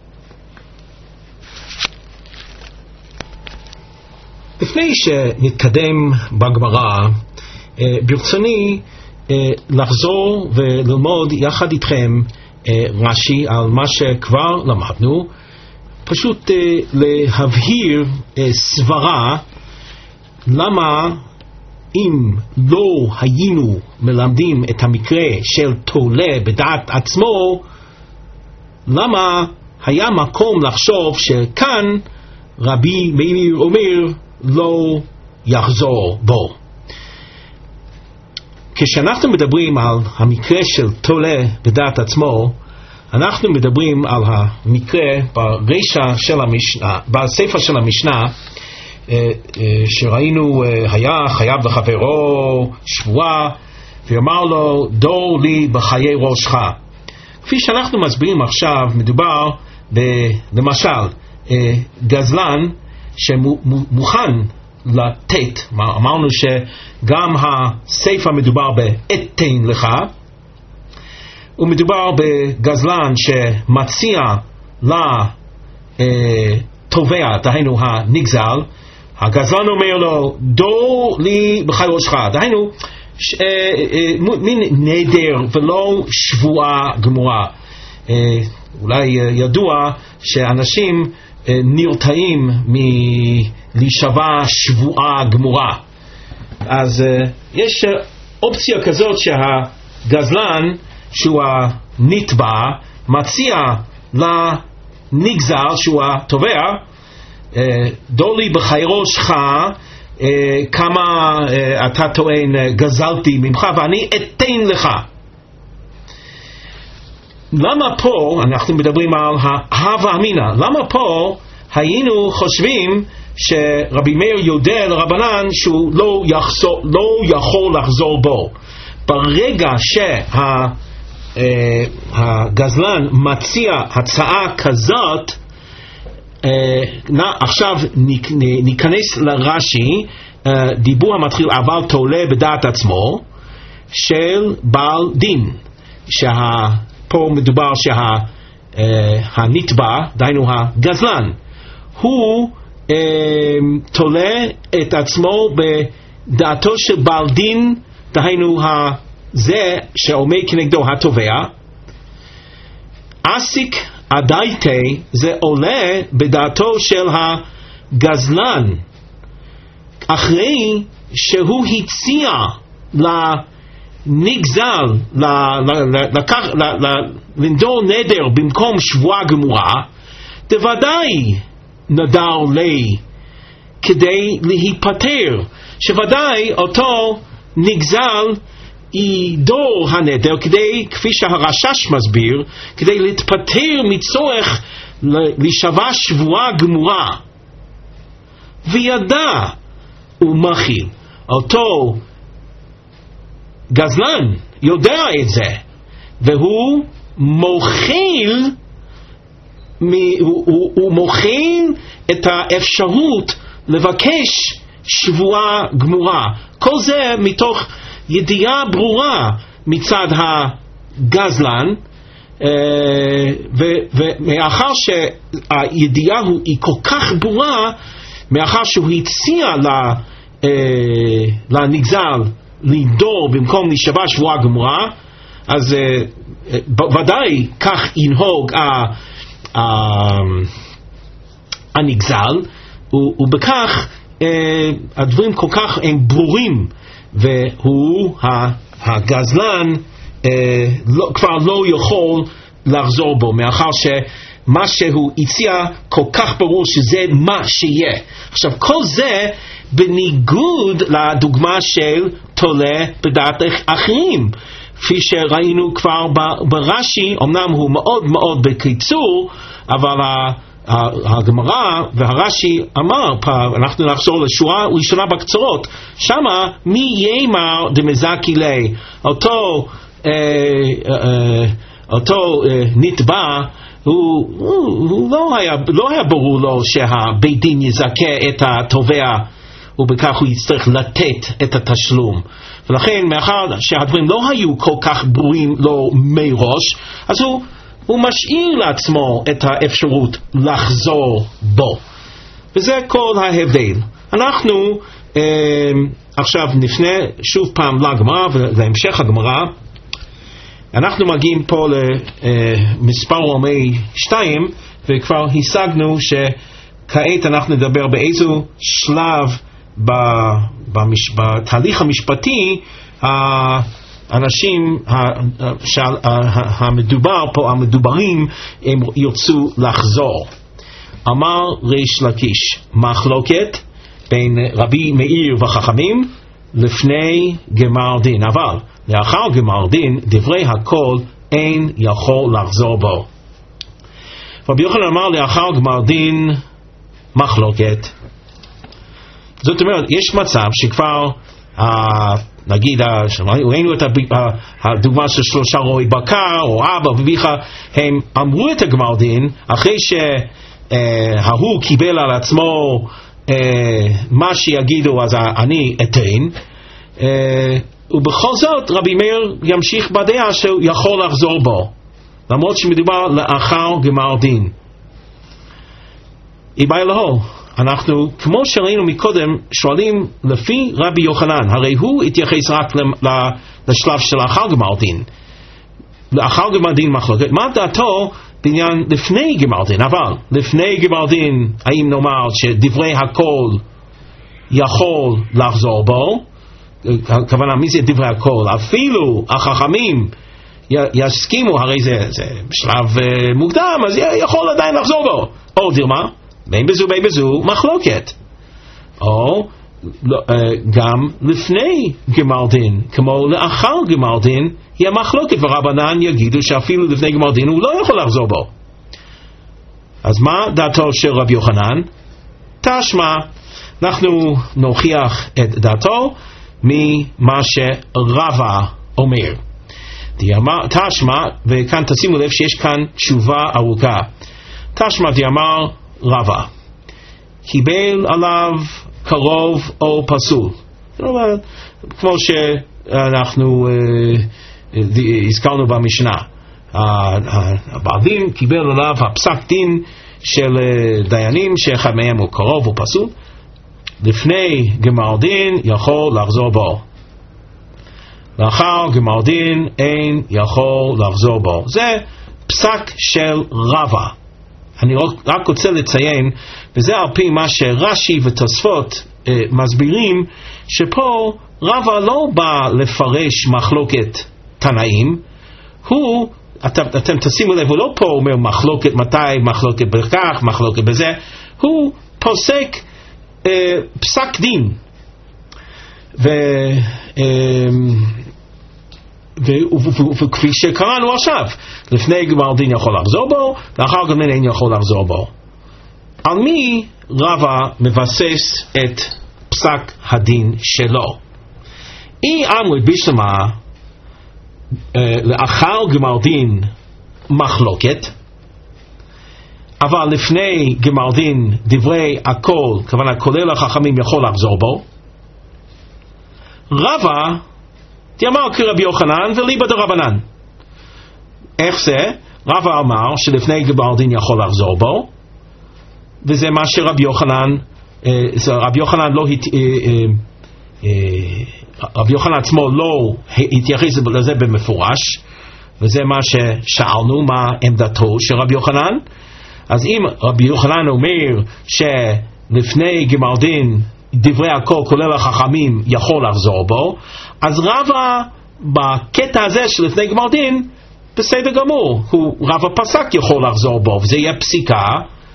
לפני שנתקדם בגמרא, ברצוני לחזור וללמוד יחד איתכם רש"י על מה שכבר למדנו, פשוט להבהיר סברה למה אם לא היינו מלמדים את המקרה של תולה בדעת עצמו, למה היה מקום לחשוב שכאן רבי מאיר אומר לא יחזור בו. כשאנחנו מדברים על המקרה של תולה בדעת עצמו, אנחנו מדברים על המקרה ברשע של המשנה, בספר של המשנה, שראינו היה חייב לחברו שבועה ואמר לו דור לי בחיי ראשך. כפי שאנחנו מסבירים עכשיו, מדובר למשל גזלן שמוכן לתת, אמרנו שגם הספר מדובר באתן לך, ומדובר בגזלן שמציע לתובע, דהיינו הנגזל, הגזלן אומר לו דור לי בחיי ראשך, דהיינו מין נדר ולא שבועה גמורה. אולי ידוע שאנשים נרתעים מלהישבע שבועה גמורה, אז יש אופציה כזאת שהגזלן שהוא הנתבע מציע לנגזל שהוא התובע דור לי בחיי ראשך כמה אתה טוען גזלתי ממך ואני אתן לך. למה פה אנחנו מדברים על ההווה אמינה? למה פה היינו חושבים שרבי מאיר יודע לרבנן שהוא לא יכול לחזור בו? ברגע שהגזלן מציע הצעה כזאת, עכשיו ניכנס לרש"י, דיבור המתחיל אבל תולה בדעת עצמו של בעל דין, פה מדובר שהנתבע, דהיינו הגזלן, הוא תולה את עצמו בדעתו של בעל דין, דהיינו זה שעומד כנגדו התובע. אסיק הדייטי זה עולה בדעתו של הגזלן אחרי שהוא הציע לנגזל לנדור נדר במקום שבועה גמורה, דוודאי נדר לי כדי להיפטר, שוודאי אותו נגזל ידור הנדר כדי, כפי שהרש"ש מסביר, כדי להתפטר מצורך להישבע שבועה גמורה, וידע ומכיל. אותו גזלן יודע את זה, והוא מוכיל, הוא מוכיל את האפשרות לבקש שבועה גמורה. כל זה מתוך ידיעה ברורה מצד הגזלן, ומאחר שהידיעה היא כל כך ברורה, מאחר שהוא הציע לנגזל לדור במקום להישבע שבועה גמורה, אז ודאי כך ינהוג הנגזל, ובכך הדברים כל כך הם ברורים, והוא הגזלן כבר לא יכול לחזור בו, מאחר שמה שהוא הציע כל כך ברור שזה מה שיהיה. עכשיו כל זה בניגוד לדוגמה של תולה בדעת אחרים, כפי שראינו כבר ברש"י. אמנם הוא מאוד מאוד בקיצור, אבל הגמרא והרש"י אמר, אנחנו נחזור לשורה ראשונה בקצרות, שמה מי יאמר דמזכי לי, אותו נתבע, הוא לא היה ברור לו שהבית דין יזכה את התובע ובכך הוא יצטרך לתת את התשלום, ולכן מאחר שהדברים לא היו כל כך ברורים לו מראש, אז הוא משאיר לעצמו את האפשרות לחזור בו, וזה כל ההבדל. אנחנו עכשיו נפנה שוב פעם לגמרא ולהמשך הגמרא. אנחנו מגיעים פה למספר רומי 2, וכבר השגנו שכעת אנחנו נדבר באיזו שלב בתהליך המשפטי האנשים המדובר פה, המדוברים, הם ירצו לחזור. אמר ריש לקיש, מחלוקת בין רבי מאיר וחכמים לפני גמר דין, אבל לאחר גמר דין דברי הכל אין יכול לחזור בו. רבי יוחנן אמר לאחר גמר דין מחלוקת. זאת אומרת, יש מצב שכבר נגיד, ראינו את הדוגמה של 3 רועי בקר או אבא וביחה, הם אמרו את הגמר דין אחרי שההוא קיבל על עצמו מה שיגידו אז אני אתן, ובכל זאת רבי מאיר ימשיך בדעה שהוא יכול לחזור בו למרות שמדובר לאחר גמר דין. איבאי אלוהו, אנחנו כמו שראינו מקודם שואלים לפי רבי יוחנן, הרי הוא התייחס רק לשלב של לאחר גמר דין. לאחר גמר דין מחלוקת, מה דעתו בעניין לפני גמר דין? אבל לפני גמר דין האם נאמר שדברי הכל יכול לחזור בו? הכוונה מי זה דברי הכל? אפילו החכמים יסכימו, הרי זה בשלב מוקדם, אז יכול עדיין לחזור בו. או דרמה בין בזו מחלוקת, או גם לפני גמר דין כמו לאחר גמר דין יהיה מחלוקת, ורבנן יגידו שאפילו לפני גמר דין הוא לא יכול לחזור בו. אז מה דעתו של רבי יוחנן? תשמע, אנחנו נוכיח את דעתו ממה שרבא אומר. תשמע, וכאן תשימו לב שיש כאן תשובה ארוכה. תשמע דיאמר רבא, קיבל עליו קרוב או פסול, כמו שאנחנו הזכרנו במשנה. הבעל דין קיבל עליו הפסק דין של דיינים שאחד מהם הוא קרוב או פסול, לפני גמר דין יכול לחזור בו, לאחר גמר דין אין יכול לחזור בו. זה פסק של רבא. אני רק רוצה לציין, וזה על פי מה שרש"י ותוספות מסבירים, שפה רבא לא בא לפרש מחלוקת תנאים, אתם תשימו לב, הוא לא פה אומר מחלוקת מתי, מחלוקת בכך, מחלוקת בזה, הוא פוסק פסק דין. וכפי שקראנו עכשיו, לפני גמר דין יכול לחזור בו, לאחר גמר דין אין יכול לחזור בו. על מי רבא מבסס את פסק הדין שלו? אי אמרת בשלמה לאחר גמר דין מחלוקת, אבל לפני גמר דין דברי הכל, כוונה כולל החכמים, יכול לחזור בו. רבא תאמר כרבי יוחנן וליבא דרבנן. איך זה? רבא אמר שלפני גמר דין יכול לחזור בו, וזה מה שרבי יוחנן, רבי יוחנן לא רבי יוחנן עצמו לא התייחס לזה במפורש, וזה מה ששאלנו, מה עמדתו של רבי יוחנן. אז אם רבי יוחנן אומר שלפני גמר דין דברי הכל כולל החכמים יכול לחזור בו, אז רבא בקטע הזה שלפני גמר דין בסדר גמור, רבא פסק יכול לחזור בו, וזה יהיה פסיקה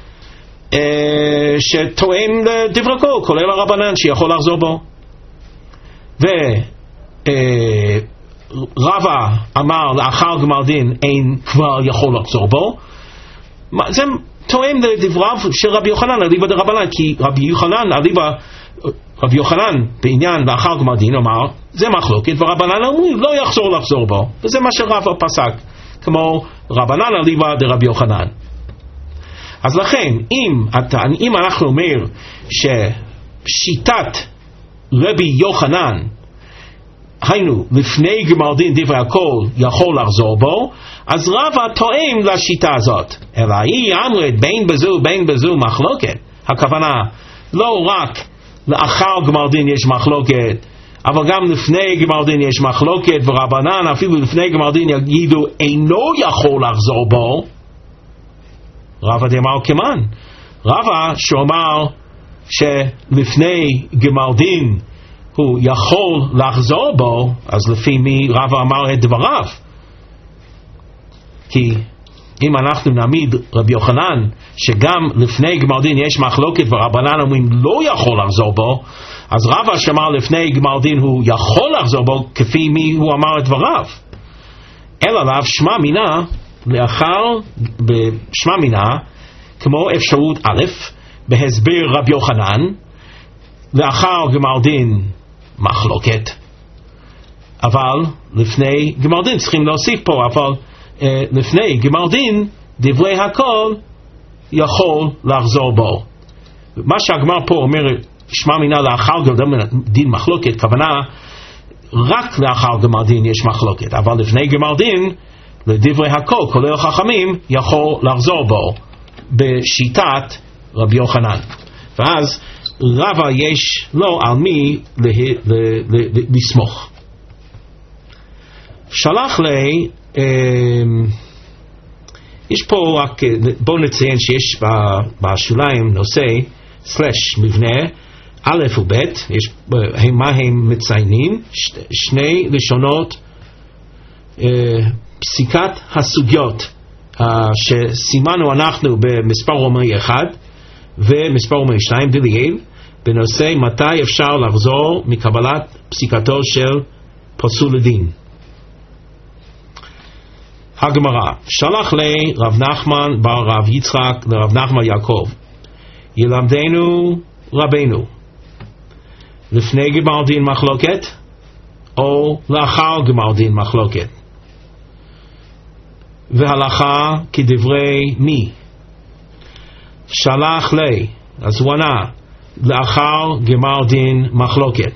שתואם לדברי הכל כולל הרבנן שיכול לחזור בו. ורבא אמר לאחר גמר דין אין כבר יכול לחזור בו, זה תואם לדבריו של רבי יוחנן אליבא דרבנן, כי רבי יוחנן בעניין לאחר גמר דין אמר זה מחלוקת, ורבנן אומרים לא יחזור לחזור בו, וזה מה שרבא פסק, כמו רבנן אליבא דרבי יוחנן. אז לכן אם אנחנו אומר ששיטת רבי יוחנן, היינו לפני גמר דין דברי הכל יכול לחזור בו, אז רבא תואם לשיטה הזאת. אלא היא אמרת בין בזו מחלוקת, הכוונה לא רק לאחר גמר דין יש מחלוקת, אבל גם לפני גמר דין יש מחלוקת, ורבנן אפילו לפני גמר דין יגידו אינו יכול לחזור בו. רבא דאמר כמן. רבא שאומר שלפני גמר דין הוא יכול לחזור בו, אז לפי מי רבא אמר את דבריו? כי אם אנחנו נעמיד רבי יוחנן שגם לפני גמר דין יש מחלוקת ורבנן אומרים לא יכול לחזור בו, אז רבא שאמר לפני גמר דין הוא יכול לחזור בו, כפי מי הוא אמר את דבריו? אלא לאו שמע מינה, לאחר בשמע מינה כמו אפשרות א' בהסבר רבי יוחנן, לאחר גמר דין מחלוקת, אבל לפני גמר דין צריכים להוסיף פה, אבל לפני גמר דין דברי הכל יכול לחזור בו. מה שהגמר פה אומר שמע מינה לאחר גמר דין מחלוקת, כוונה רק לאחר גמר דין יש מחלוקת, אבל לפני גמר דין לדברי הכל כולל חכמים יכול לחזור בו בשיטת רבי יוחנן. ואז רבא יש לו על מי לסמוך. שלח לי, יש פה רק, בואו נציין שיש בשוליים נושא סלש מבנה א' וב', מה הם מציינים? שני לשונות פסיקת הסוגיות שסימנו אנחנו במספר רומי 1 ומספר רומי 2 דליאל, בנושא מתי אפשר לחזור מקבלת פסיקתו של פסול לדין. הגמרא, שלח לי רב נחמן בר רב יצחק לרב נחמן יעקב, ילמדנו רבנו לפני גמר דין מחלוקת או לאחר גמר דין מחלוקת, והלכה כדברי מי? שלח לי, אז הוא ענה לאחר גמר דין מחלוקת.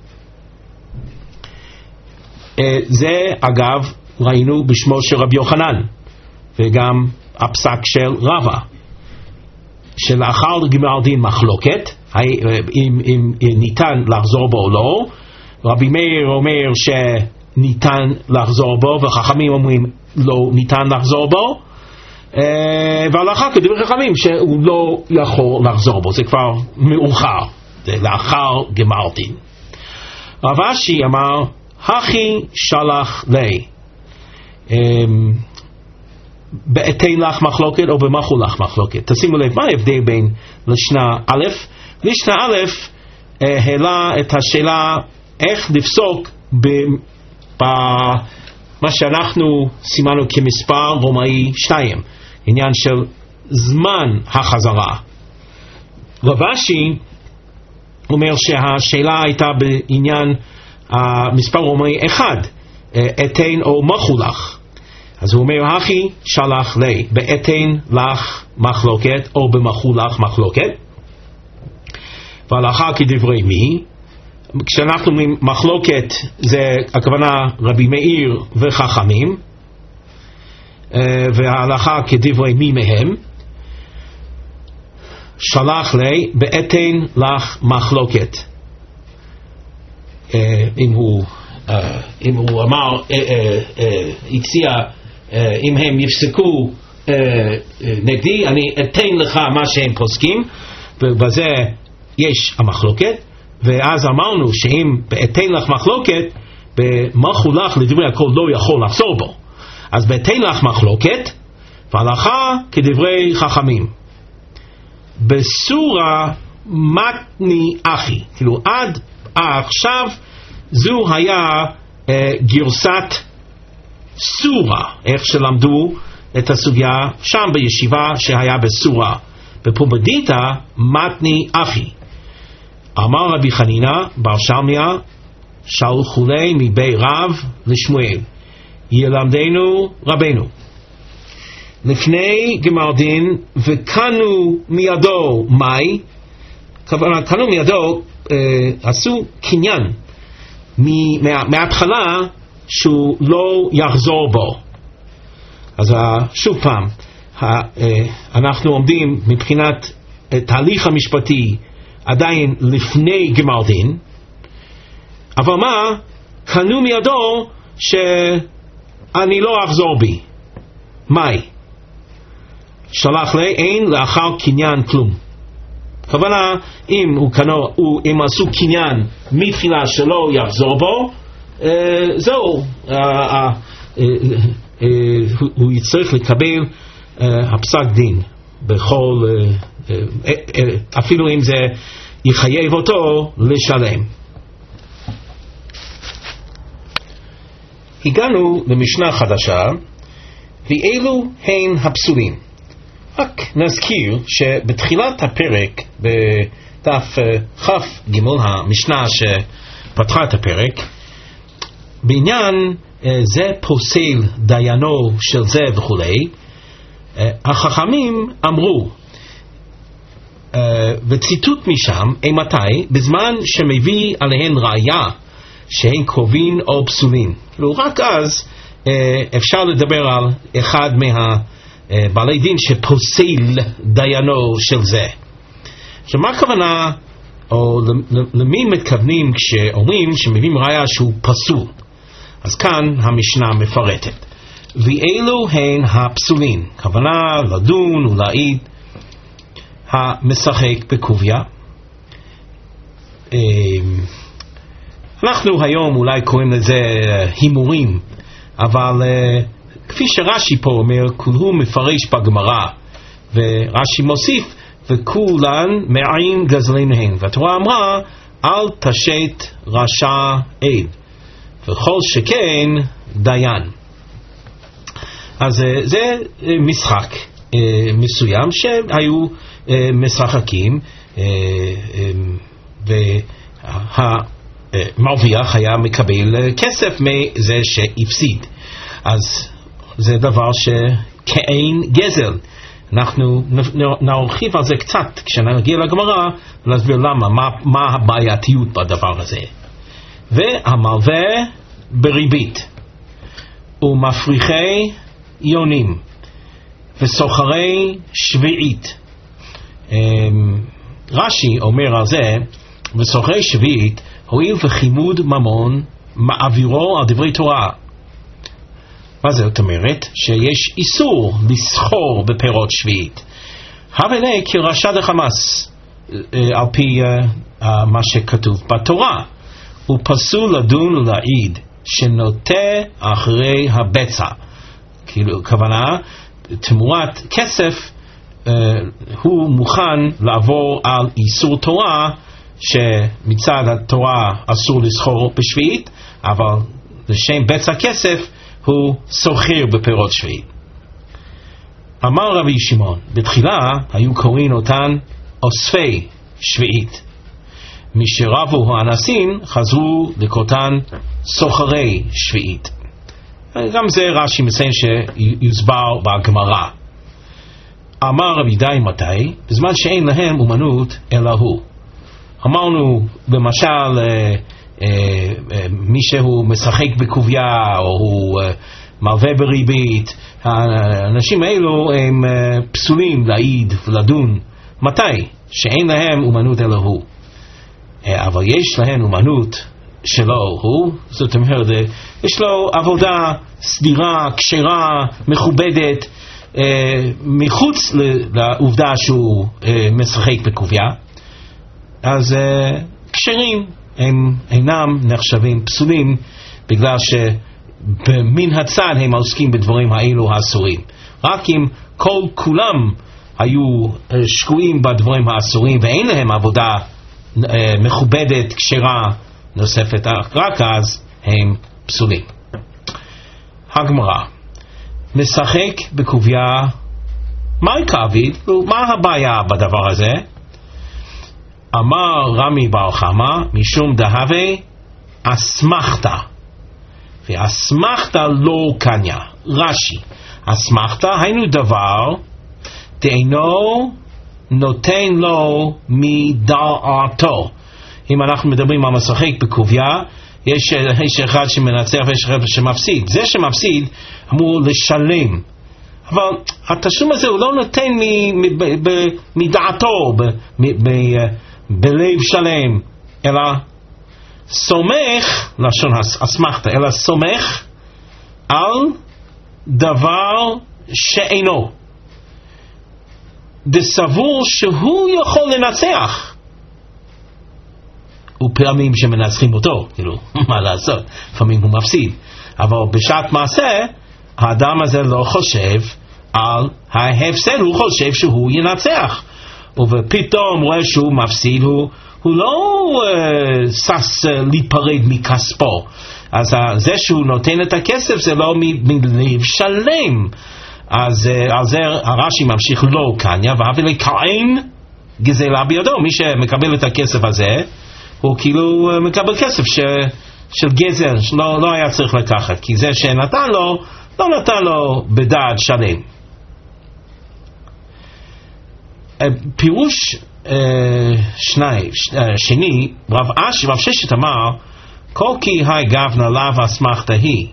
זה אגב ראינו בשמו של רבי יוחנן וגם הפסק של רבא, שלאחר גמר דין מחלוקת אם ניתן לחזור בו או לא. רבי מאיר אומר שניתן לחזור בו וחכמים אומרים לא ניתן לחזור בו, והלכה כדברי חכמים שהוא לא יכול לחזור בו, זה כבר מאוחר, זה לאחר גמר דין. רב אשי אמר הכי שלח לי, באתן לך מחלוקת או במחו לך מחלוקת. תשימו לב מה ההבדל בין לשנה א'. לשנה א' העלה את השאלה איך לפסוק מה שאנחנו סימנו כמספר רומאי 2, עניין של זמן החזרה. רב אשי אומר שהשאלה הייתה בעניין מספר רומאי 1, אתן או מחו לך. אז הוא אומר הכי שלח לי, באתן לך מחלוקת או במחו לך מחלוקת, והלכה כדברי מי? כשאנחנו אומרים מחלוקת זה הכוונה רבי מאיר וחכמים, וההלכה כדברי מי מהם? שלח לי באתן לך מחלוקת. אם הוא אמר הציע אם הם יפסקו נגדי אני אתן לך מה שהם פוסקים, ובזה יש המחלוקת. ואז אמרנו שאם באתן לך מחלוקת במחו לך לדברי הכל לא יכול לחזור בו, אז באתן לך מחלוקת והלכה כדברי חכמים. בסורה מתני אחי, כאילו עד עכשיו זו היה גרסת סורה, איך שלמדו את הסוגיה שם בישיבה שהיה בסורה. בפומבדיתא מתני אחי, אמר רבי חנינא בר שלמיה שלחו לי מבי רב לשמואל, ילמדנו רבנו לפני גמר דין וקנו מידו מאי. קנו מידו עשו קניין מההתחלה שהוא לא יחזור בו. אז שוב פעם אנחנו עומדים מבחינת תהליך המשפטי עדיין לפני גמר דין, אבל מה? קנו מידו שאני לא אחזור בי. מאי? שלח לי, אין לאחר קניין כלום. הכוונה, אם עשו קניין מתחילה שלא יחזור בו, זהו, הוא יצטרך לקבל הפסק דין בכל, אפילו אם זה יחייב אותו לשלם. הגענו למשנה חדשה, ואלו הן הפסולים. רק נזכיר שבתחילת הפרק, בדף כ"ג, המשנה שפתחה את הפרק, בעניין זה פוסל דיינו של זה וכולי, החכמים אמרו, וציטוט משם, מתי? בזמן שמביא עליהן ראיה שהן קרובין או פסולים. רק אז אפשר לדבר על אחד מהבעלי דין שפוסל דיינו של זה. עכשיו, מה הכוונה, או למי מתכוונים כשאומרים שמביאים ראיה שהוא פסול? אז כאן המשנה מפרטת. ואלו הן הפסולים, כוונה לדון ולהעיד, המשחק בקוביה. אנחנו היום אולי קוראים לזה הימורים, אבל כפי שרש"י פה אומר, כולו מפרש בגמרא, ורש"י מוסיף, וכולן מעין גזליניהן. והתורה אמרה, אל תשת רשע עד, וכל שכן דיין. אז זה משחק מסוים שהיו משחקים, והמרוויח היה מקבל כסף מזה שהפסיד. אז זה דבר שכעין גזל. אנחנו נרחיב על זה קצת כשנגיע לגמרא, להסביר למה, מה הבעייתיות בדבר הזה. והמלווה בריבית ומפריחי יונים וסוחרי שביעית. רש"י אומר על זה, וסוחרי שביעית, הואיל וחימוד ממון מעבירו על דברי תורה. מה זאת אומרת? שיש איסור לסחור בפירות שביעית. הבנה כרשע דחמאס, על פי מה שכתוב בתורה. הוא פסול לדון ולהעיד שנוטה אחרי הבצע. כאילו, כוונה, תמורת כסף, הוא מוכן לעבור על איסור תורה, שמצד התורה אסור לסחור בשביעית, אבל לשם בצע כסף הוא סוחר בפירות שביעית. אמר רבי שמעון, בתחילה היו קוראים אותן אוספי שביעית. משרבו האנסים חזרו לקראותן סוחרי שביעית. גם זה רש"י מציין שיוסבר בגמרא. אמר רבי די מתי, בזמן שאין להם אומנות אלא הוא. אמרנו למשל מי שהוא משחק בקוביה או הוא מלווה בריבית, האנשים האלו הם פסולים להעיד ולדון. מתי? שאין להם אומנות אלא הוא. אבל יש להם אומנות שלו הוא, זאת אומרת, יש לו עבודה סדירה, כשרה, מכובדת, מחוץ לעובדה שהוא משחק בקוביה, אז כשרים הם אינם נחשבים פסולים, בגלל שבמן הצד הם עוסקים בדברים האלו האסורים. רק אם כל כולם היו שקועים בדברים האסורים ואין להם עבודה מכובדת, כשרה, נוספת, רק אז הם פסולים. הגמרא, משחק בקוביה, מה יקביד? מה הבעיה בדבר הזה? אמר רמי בר חמא, משום דהווה אסמכתא, ואסמכתא לא קניה. רש"י, אסמכתא היינו דבר דאינו נותן לו מדעתו. אם אנחנו מדברים על משחק בקוביה, יש אחד שמנצח ויש אחד שמפסיד. זה שמפסיד אמור לשלם, אבל התשלום הזה הוא לא נותן מדעתו, בלב שלם, אלא סומך, לשון אסמכתא, אלא סומך על דבר שאינו. דסבור שהוא יכול לנצח, ופעמים שמנצחים אותו, כאילו, מה לעשות, לפעמים הוא מפסיד, אבל בשעת מעשה האדם הזה לא חושב על ההפסד, הוא חושב שהוא ינצח, ופתאום רואה שהוא מפסיד, הוא לא שש להיפרד מכספו. אז זה שהוא נותן את הכסף זה לא מלב שלם. אז על זה הרש"י ממשיך, לא קניה והבלי כאין גזלה בידו. מי שמקבל את הכסף הזה הוא כאילו מקבל כסף של גזל, שלא היה צריך לקחת, כי זה שנתן לו לא נתן לו בדעת שלם. פירוש שני, רב ששת אמר, כל כי היי גבנה לאו אסמכתה היא.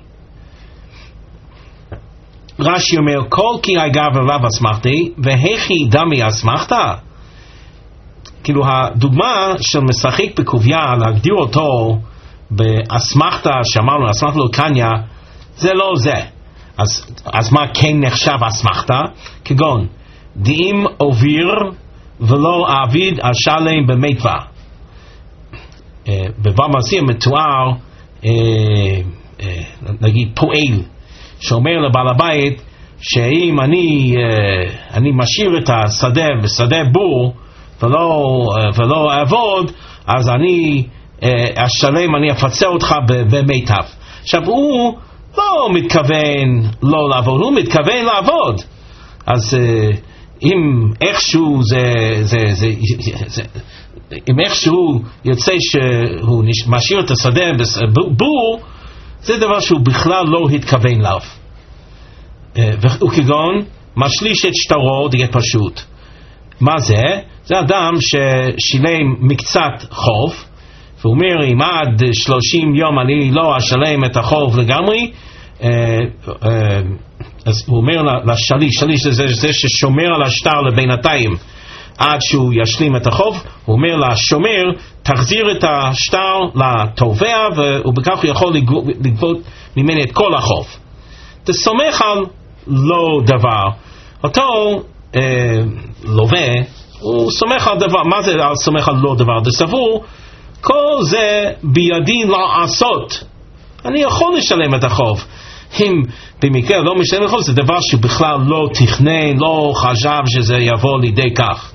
רש"י אומר, כל כי היי גבנה לאו אסמכתה היא, והכי דמי אסמכתה. כאילו הדוגמה של משחק בקוביה, להגדיר אותו באסמכתה, שאמרנו אסמכתה לא קניה, זה לא זה. אז מה כן נחשב אסמכתה? כגון דאם אוויר ולא עביד השלם במיטבה. בבא מציעא מתואר נגיד פועל שאומר לבעל הבית שאם אני משאיר את השדה בשדה בור ולא אעבוד, אז השלם אני אפצה אותך במיטב. עכשיו הוא לא מתכוון לא לעבוד, הוא מתכוון לעבוד. אז אם איכשהו אם איכשהו יוצא שהוא משאיר את השדה בבור, זה דבר שהוא בכלל לא התכוון לו. וכגון משליש את שטרו, די פשוט. מה זה? זה אדם ששילם מקצת חוב, והוא אומר אם עד 30 יום אני לא אשלם את החוב לגמרי, אז הוא אומר לשליש, זה ששומר על השטר לבינתיים עד שהוא ישלים את החוב, הוא אומר לשומר תחזיר את השטר לתובע, ובכך הוא יכול לגבות ממני את כל החוב. תסומך על לא דבר. אותו לווה הוא סומך על דבר. מה זה סומך על לא דבר? דסבור כל זה בידי לעשות, אני יכול לשלם את החוב. אם במקרה לא משלם לחוב, זה דבר שבכלל לא תכנן, לא חשב שזה יבוא לידי כך.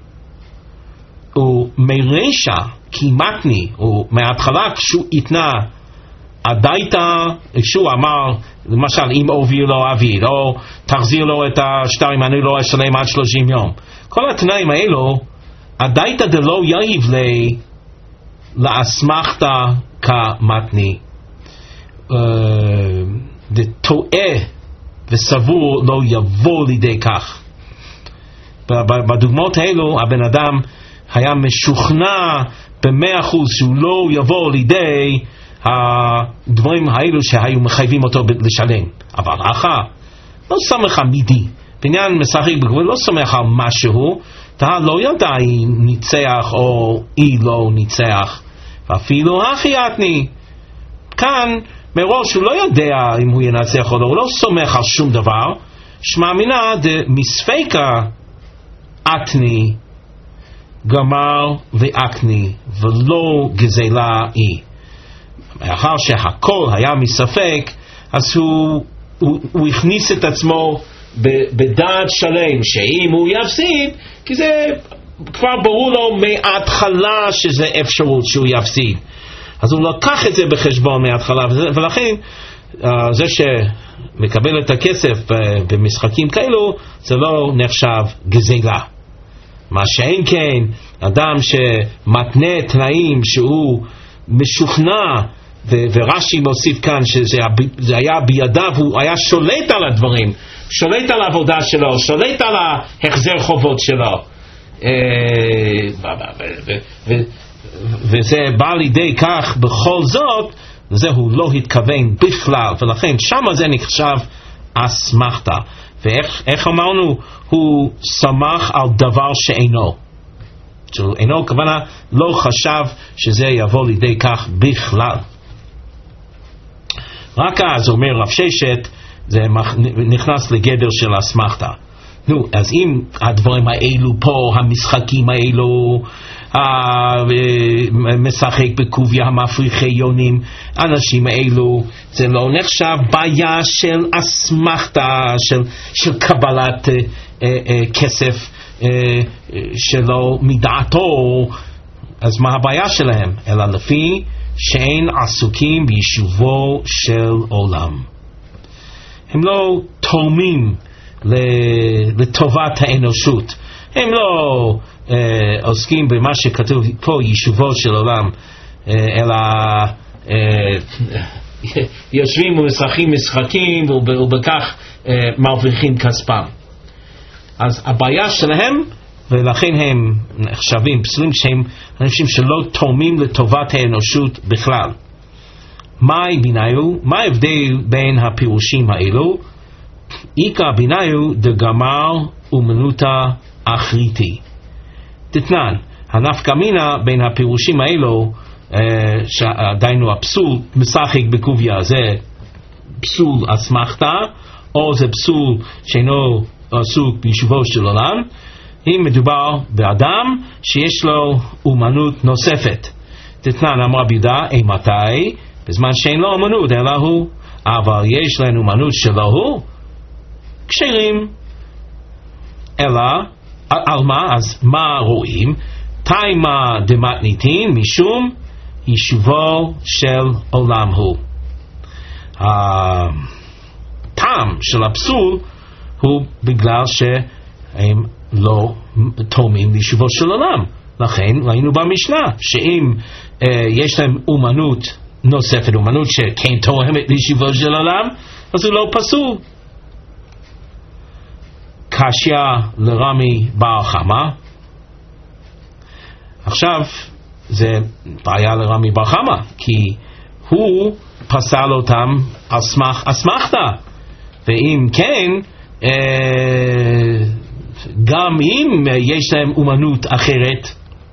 ומרשע כמעטני, ומההתחלה כשהוא התנה הדייתא, כשהוא אמר למשל אם אוביל לא אביד, או תחזיר לו את השטר אם אני לא אשלם עד 30 יום, כל התנאים האלו הדייתא דלא יאיב לי לאסמכתא כמתני, טועה וסבור לא יבוא לידי כך. בדוגמאות האלו הבן אדם היה משוכנע ב100% שהוא לא יבוא לידי הדברים האלו שהיו מחייבים אותו לשלם, אבל אחר לא סומך מידי בעניין משחק בגבול, לא סומך על משהו, אתה לא ידע אם ניצח או אי לא ניצח, ואפילו אחייתני כאן מראש הוא לא יודע אם הוא ינצח או לא, הוא לא סומך על שום דבר, שמאמינה מספיקה אתני גמר ואקני ולא גזלה אי. מאחר שהכל היה מספק, אז הוא הכניס את עצמו בדעת שלם שאם הוא יפסיד, כי זה כבר ברור לו מההתחלה שזה אפשרות שהוא יפסיד, אז הוא לקח את זה בחשבון מההתחלה, ולכן זה שמקבל את הכסף במשחקים כאלו זה לא נחשב גזלה. מה שאין כן אדם שמתנה תנאים שהוא משוכנע, ורש"י מוסיף כאן שזה היה בידיו, הוא היה שולט על הדברים, שולט על העבודה שלו, שולט על ההחזר חובות שלו, וזה בא לידי כך בכל זאת, זהו לא התכוון בכלל, ולכן שמה זה נחשב אסמכתה. ואיך אמרנו? הוא סמך על דבר שאינו, אינו כוונה לא חשב שזה יבוא לידי כך בכלל. רק אז אומר רב ששת זה נכנס לגדר של אסמכתה. נו, אז אם הדברים האלו פה, המשחקים האלו, משחק בקוביה, המפריחי יונים, אנשים האלו, זה לא נחשב בעיה של אסמכתה, של קבלת כסף שלא מדעתו. אז מה הבעיה שלהם? אלא לפי שאין עסוקים ביישובו של עולם. הם לא תורמים לטובת האנושות. הם לא עוסקים במה שכתוב פה יישובו של עולם, אלא יושבים ומשחקים משחקים ובכך מרוויחים כספם. אז הבעיה שלהם, ולכן הם נחשבים פסולים, שהם אנשים שלא תורמים לטובת האנושות בכלל. מה ההבדל בין הפירושים האלו? עיקר ביניו דגמר אומנותא אחריתי. תתנן, הנפקא מינה בין הפירושים האלו, דהיינו הפסול משחק בקוביה, זה פסול אסמכתה, או זה פסול שאינו עסוק ביישובו של עולם, אם מדובר באדם שיש לו אומנות נוספת. תתנן, אמר רבי יהודה, מתי? בזמן שאין לו אומנות אלא הוא, אבל יש לנו אומנות שלא הוא, כשרים. אלא, על מה? אז מה רואים? תימא דמתניתין משום יישובו של עולם הוא. הטעם של הפסול הוא בגלל שהם לא תורמים ליישובו של עולם. לכן ראינו במשנה שאם יש להם אומנות נוספת, אומנות שכן תורמת ליישובו של עולם, אז הוא לא פסול. קשיא לרמי בר חמא. עכשיו זה בעיה לרמי בר חמא, כי הוא פסל אותם על סמך אסמכתה, ואם כן גם אם יש להם אומנות אחרת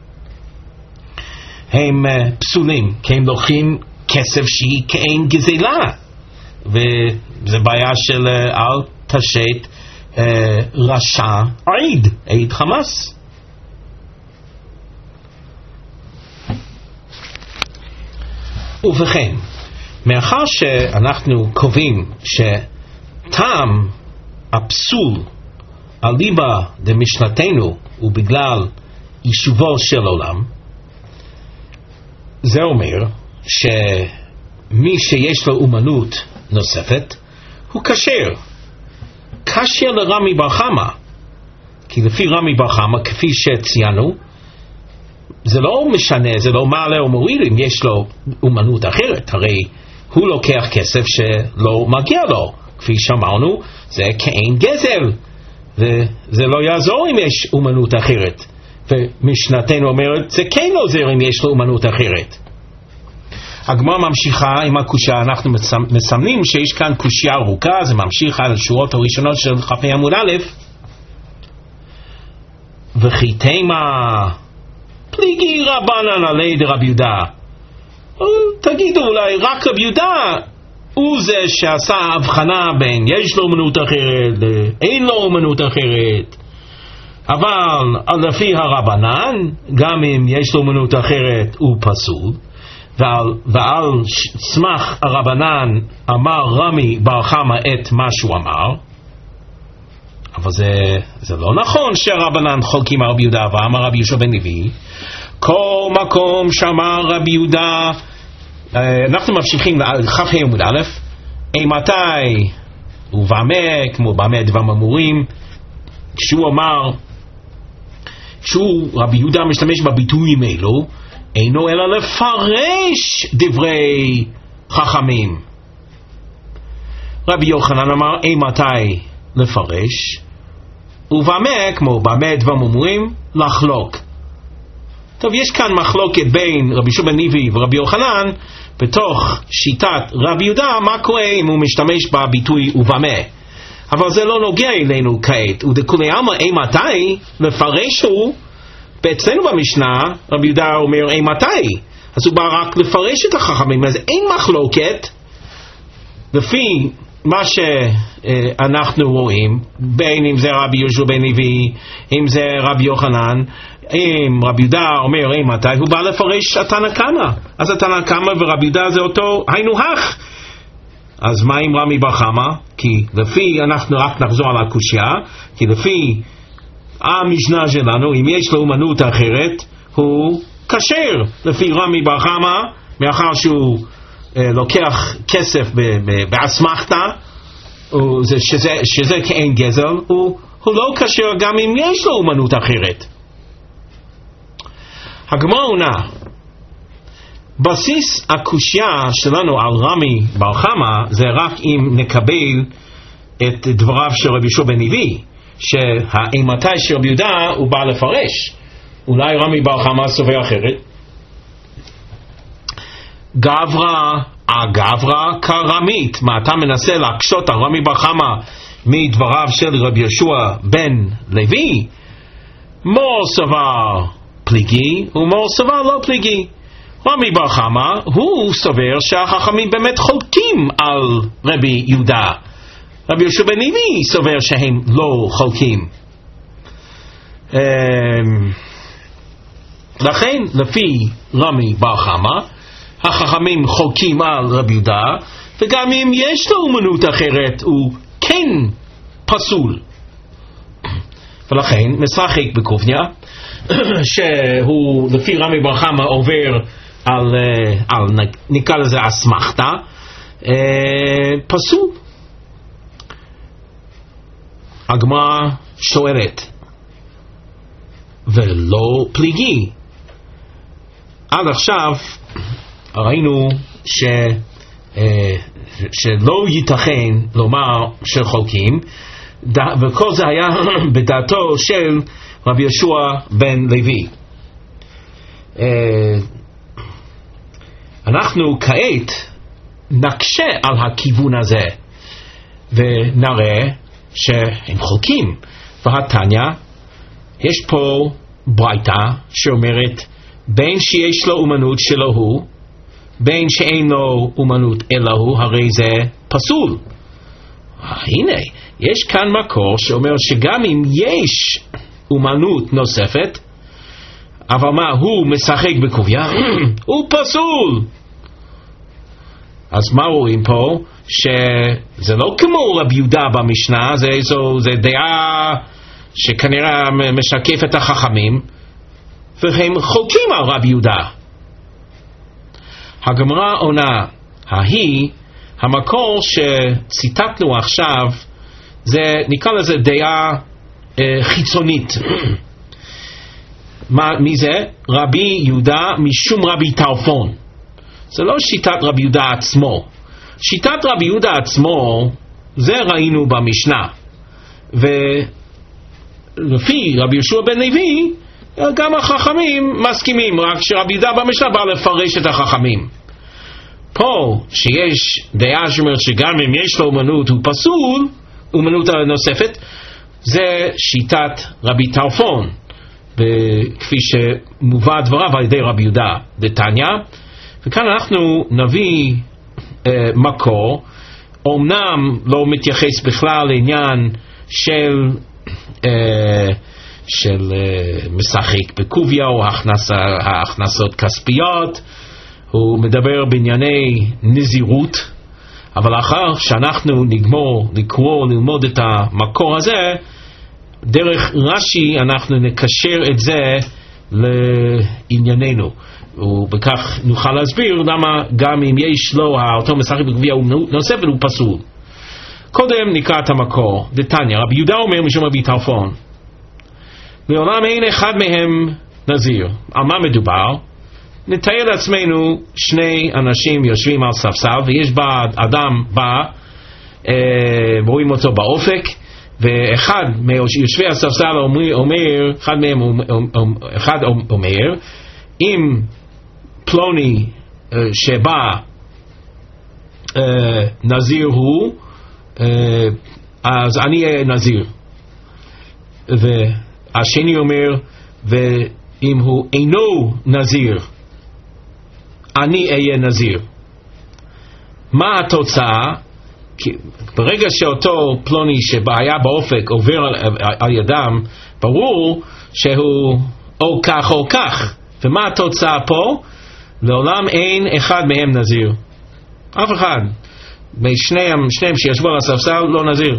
הם פסולים, כי הם לוקחים כסף שהיא כאין גזלה, וזה בעיה של אל תשת רשע עיד חמאס. ובכן, מאחר שאנחנו קובעים שטעם הפסול אליבא דמשנתנו הוא בגלל יישובו של עולם, זה אומר שמי שיש לו אומנות נוספת הוא כשר. קשיא לרמי בר חמא, כי לפי רמי בר חמא, כפי שציינו, זה לא משנה, זה לא מעלה או מוריד אם יש לו אומנות אחרת. הרי הוא לוקח כסף שלא מגיע לו, כפי שאמרנו, זה כאין גזל, וזה לא יעזור אם יש אומנות אחרת. ומשנתנו אומרת, זה כן עוזר אם יש לו אומנות אחרת. הגמרא ממשיכה עם הקושיה, אנחנו מסמנים שיש כאן קושיה ארוכה, זה ממשיך על השורות הראשונות של כ"ה עמוד א', וכי תימא פליגי רבנן עלי דרבי יהודה. תגידו, אולי רק רבי יהודה הוא זה שעשה הבחנה בין יש לו אומנות אחרת אין לו אומנות אחרת, אבל לפי הרבנן גם אם יש לו אומנות אחרת הוא פסול, ועל סמך הרבנן אמר רמי בר חמא את מה שהוא אמר. אבל זה לא נכון שהרבנן חולקים על רבי יהודה, ואמר רבי יהושע בן לוי כל מקום שאמר רבי יהודה. אנחנו ממשיכים לכ"ה עמוד א', מתי ובמה, כמו במה דברים אמורים, כשהוא אמר, רבי יהודה משתמש בביטויים אלו, אינו אלא לפרש דברי חכמים. רבי יוחנן אמר מתי לפרש, ובמה, כמו במה דברים אמורים, לחלוק. טוב, יש כאן מחלוקת בין רבי יהושע בן לוי ורבי יוחנן בתוך שיטת רבי יהודה, מה קורה אם הוא משתמש בביטוי ובמה. אבל זה לא נוגע אלינו כעת. ודכולי עלמא מתי לפרש הוא, אצלנו במשנה רבי יהודה אומר מתי, אז הוא בא רק לפרש את החכמים, אז אין מחלוקת לפי מה שאנחנו רואים, בין אם זה רבי יהושע בן לוי, אם זה רבי יוחנן, אם רבי יהודה אומר מתי, הוא בא לפרש התנא קמא. אז התנא קמא ורבי יהודה זה אותו היינו הך. אז מה עם רמי בר חמא? כי לפי, אנחנו רק נחזור על הקושיה, כי לפי המשנה שלנו, אם יש לו אומנות אחרת, הוא כשר לפי רמי בר חמא, מאחר שהוא לוקח כסף באסמכתא, שזה כאין גזל, הוא לא כשר גם אם יש לו אומנות אחרת. הגמרא עונה, בסיס הקושיה שלנו על רמי בר חמא זה רק אם נקבל את דבריו של רבי יהושע בן לוי, שהאימתי של רבי יהודה הוא בא לפרש. אולי רמי בר חמא סובר אחרת. גברא כרמית. מה אתה מנסה להקשות על רמי בר חמא מדבריו של רבי יהושע בן לוי? מור סבר פליגי ומור סבר לא פליגי. רמי בר חמא הוא סובר שהחכמים באמת חולקים על רבי יהודה. רבי יהושע בן לוי סובר שהם לא חולקים. לכן לפי רמי בר חמא החכמים חולקים על רבי יהודה, וגם אם יש לו אומנות אחרת הוא כן פסול. ולכן משחק בקובניה שהוא לפי רמי בר חמא עובר על נקרא לזה אסמכתא, פסול. הגמרא שואלת, ולא פליגי? עד עכשיו ראינו שלא ייתכן לומר שחולקים, וכל זה היה בדעתו של רבי יהושע בן לוי. אנחנו כעת נקשה על הכיוון הזה ונראה שהם חולקים. והתניא, יש פה ברייתא שאומרת בין שיש לו אומנות שלו הוא, בין שאין לו אומנות אלא הוא, הרי זה פסול. הנה, יש כאן מקור שאומר שגם אם יש אומנות נוספת, אבל מה, הוא משחק בקוביה, הוא פסול. אז מה רואים פה? שזה לא כמו רבי יהודה במשנה, זה דעה שכנראה משקף את החכמים, והם חולקים על רבי יהודה. הגמרא עונה, המקור שציטטנו עכשיו, זה נקרא לזה דעה חיצונית. מי זה? רבי יהודה משום רבי טרפון. זה לא שיטת רבי יהודה עצמו. שיטת רבי יהודה עצמו, זה ראינו במשנה. ולפי רבי יהושע בן לוי, גם החכמים מסכימים, רק שרבי יהודה במשנה בא לפרש את החכמים. פה שיש דעה שאומרת שגם אם יש לו אומנות הוא פסול, אומנות נוספת, זה שיטת רבי טרפון, כפי שמובא דבריו על ידי רבי יהודה דתניא. וכאן אנחנו נביא מקור, אומנם לא מתייחס בכלל לעניין של משחק בקוביה או הכנסות כספיות, הוא מדבר בענייני נזירות, אבל אחר שאנחנו נגמור לקרוא ללמוד את המקור הזה, דרך רש"י אנחנו נקשר את זה לענייננו, ובכך נוכל להסביר למה גם אם יש לו אותו משחק בקוביה נוספת הוא פסול. קודם נקרא את המקור. דתניא, רבי יהודה אומר משום רבי טרפון, לעולם אין אחד מהם נזיר. על מה מדובר? נתאר לעצמנו שני אנשים יושבים על ספסל, ויש בה אדם בא, רואים אותו באופק, ואחד מיושבי הספסל אומר, אחד אומר, אם פלוני שבא נזיר הוא, אז אני אהיה נזיר. והשני אומר, ואם הוא אינו נזיר, אני אהיה נזיר. מה התוצאה? ברגע שאותו פלוני שבעיה באופק עובר על ידם, ברור שהוא או כך או כך. ומה התוצאה פה? לעולם אין אחד מהם נזיר. אף אחד. שניהם שישבו על הספסל לא נזיר.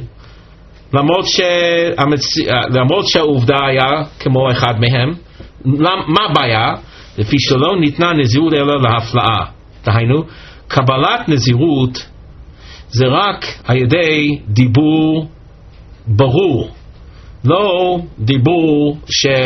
למרות שהעובדה היה כמו אחד מהם. מה הבעיה? לפי שלא ניתנה נזירות אלא להפלאה. דהיינו, קבלת נזירות זה רק על ידי דיבור ברור, לא דיבור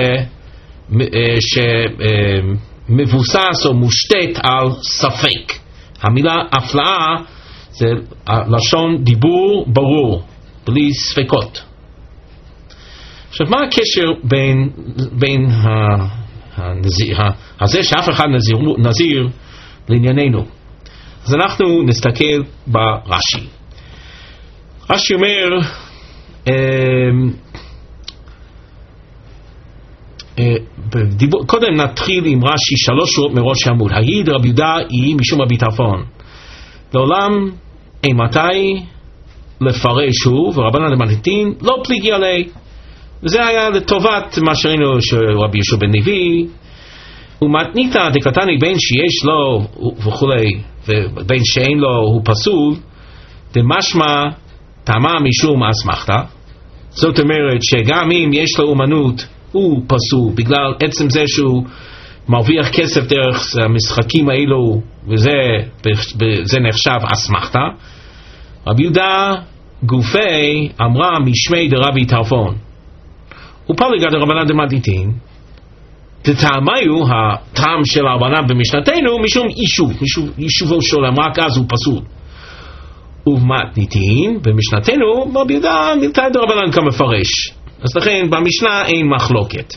שמבוסס או מושתת על ספק. המילה הפלאה זה לשון דיבור ברור, בלי ספקות. עכשיו, מה הקשר בין הזה שאף אחד נזיר לענייננו? אז אנחנו נסתכל ברש"י. רש"י אומר, קודם נתחיל עם רש"י 3 שורות מראש העמוד. העיד רבי יהודה היא משום רבי טרפון. לעולם אימתי לפרש הוא, ורבנן למתנתין לא פליגי עלי. וזה היה לטובת מה שראינו שרבי יהושע בן לוי, ומתניתא דקתני בין שיש לו וכולי ובין שאין לו הוא פסול, דמשמע טעמה משום אסמכתא. זאת אומרת שגם אם יש לו אומנות הוא פסול בגלל עצם זה שהוא מרוויח כסף דרך המשחקים האלו, וזה נחשב אסמכתא. רבי יהודה גופי אמרה משמי דרבי טרפון ופלגה דרבנן דמתניתין, תטעמיו הטעם של הרבנן במשנתנו משום יישובו של עולם, רק אז הוא פסול. ובמתניתין במשנתנו רבי יהודה נלתה דרבנן כמפרש, אז לכן במשנה אין מחלוקת.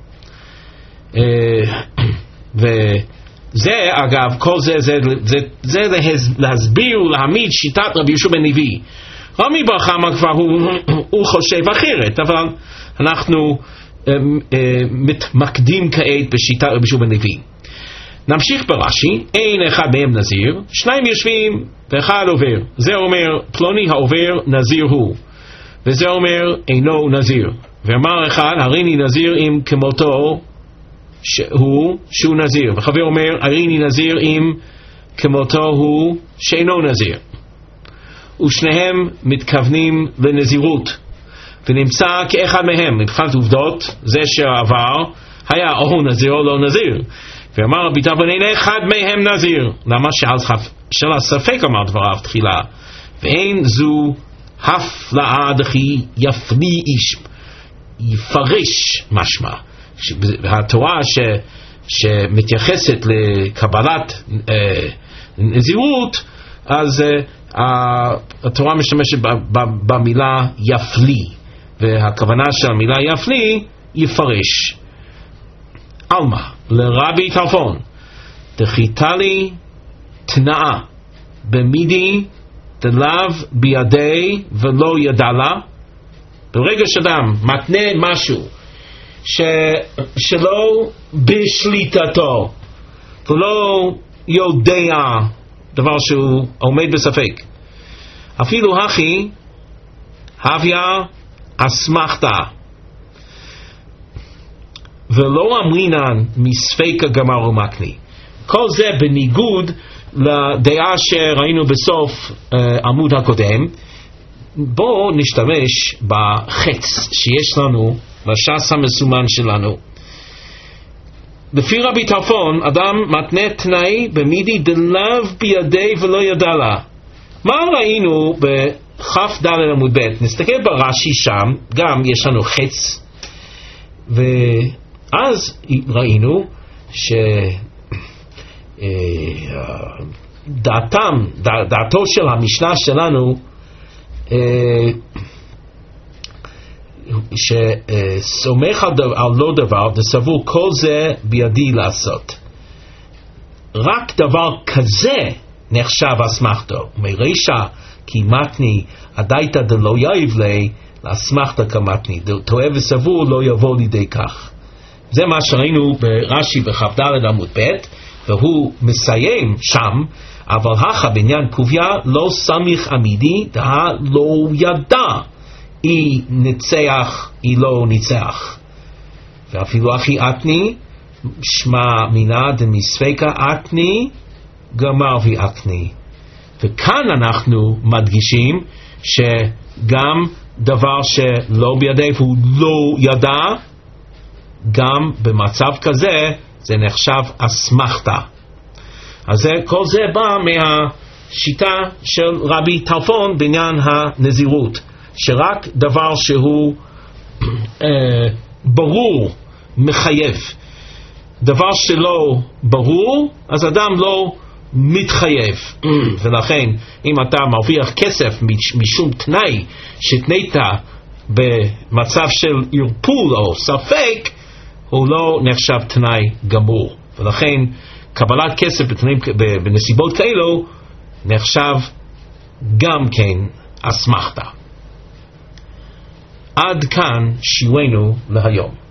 וזה אגב, כל זה להסביר ולהעמיד שיטת רבי יהושע בן לוי. רמי בר חמא כבר הוא חושב אחרת, אבל אנחנו מתמקדים כעת בשיטת רבי יהושע בן לוי. נמשיך ברש"י. אין אחד מהם נזיר, שניים יושבים ואחד עובר. זה אומר פלוני העובר נזיר הוא, וזה אומר אינו נזיר. ואמר אחד, הריני נזיר אם כמותו שהוא נזיר, וחבר אומר הריני נזיר אם כמותו הוא שאינו נזיר, ושניהם מתכוונים לנזירות, ונמצא כאחד מהם. מבחינת עובדות זה שעבר היה או נזיר או לא נזיר. ואמר רבי טרפון אין אחד מהם נזיר. למה? של הספק אמר דבריו תחילה, ואין זו הפלאה דכי יפלי איש, יפרש משמע. התורה שמתייחסת לקבלת נזירות, אז התורה משתמשת במילה יפלי, והכוונה של המילה יפלי יפרש. אלמה לרבי טרפון דחיתה לי תנאה במידי דלאו בידי ולא ידע לה. ברגע שאדם מתנה משהו שלא בשליטתו ולא יודע דבר שהוא עומד בספק, אפילו הכי הוויה אסמכתא ולא אמרינן מספקא גמר ומקני. כל זה בניגוד לדעה שראינו בסוף עמוד הקודם. בואו נשתמש בחץ שיש לנו בש"ס המסומן שלנו. לפי רבי טרפון אדם מתנה תנאי במידי דלאו בידי ולא ידע לה. מה ראינו בכ"ד עמוד ב'? נסתכל ברש"י, שם גם יש לנו חץ, ואז ראינו דעתו של המשנה שלנו שסומך על לא דבר וסבור כל זה בידי לעשות. רק דבר כזה נחשב אסמכתו. מרישא כי מתני עדייתא דלא יאיב לי לאסמכתא כמתני, טועה וסבור לא יבוא לידי כך. זה מה שראינו ברש"י בכ"ד עמוד ב', והוא מסיים שם אבל הכה בעניין קוביה לא סמיך עמידי, דה לא ידע אי ניצח אי לא ניצח. ואפילו אחי אתני שמע מינה דמספקה אתני גמר ואתני. וכאן אנחנו מדגישים שגם דבר שלא בידי והוא לא ידע, גם במצב כזה זה נחשב אסמכתה. אז כל זה בא מהשיטה של רבי טרפון בעניין הנזירות, שרק דבר שהוא ברור מחייב. דבר שלא ברור, אז אדם לא מתחייב. ולכן אם אתה מרוויח כסף משום תנאי שתנית במצב של ערפול או ספק, הוא לא נחשב תנאי גמור. ולכן קבלת כסף בנסיבות כאלו נחשב גם כן אסמכתה. עד כאן שיעורנו להיום.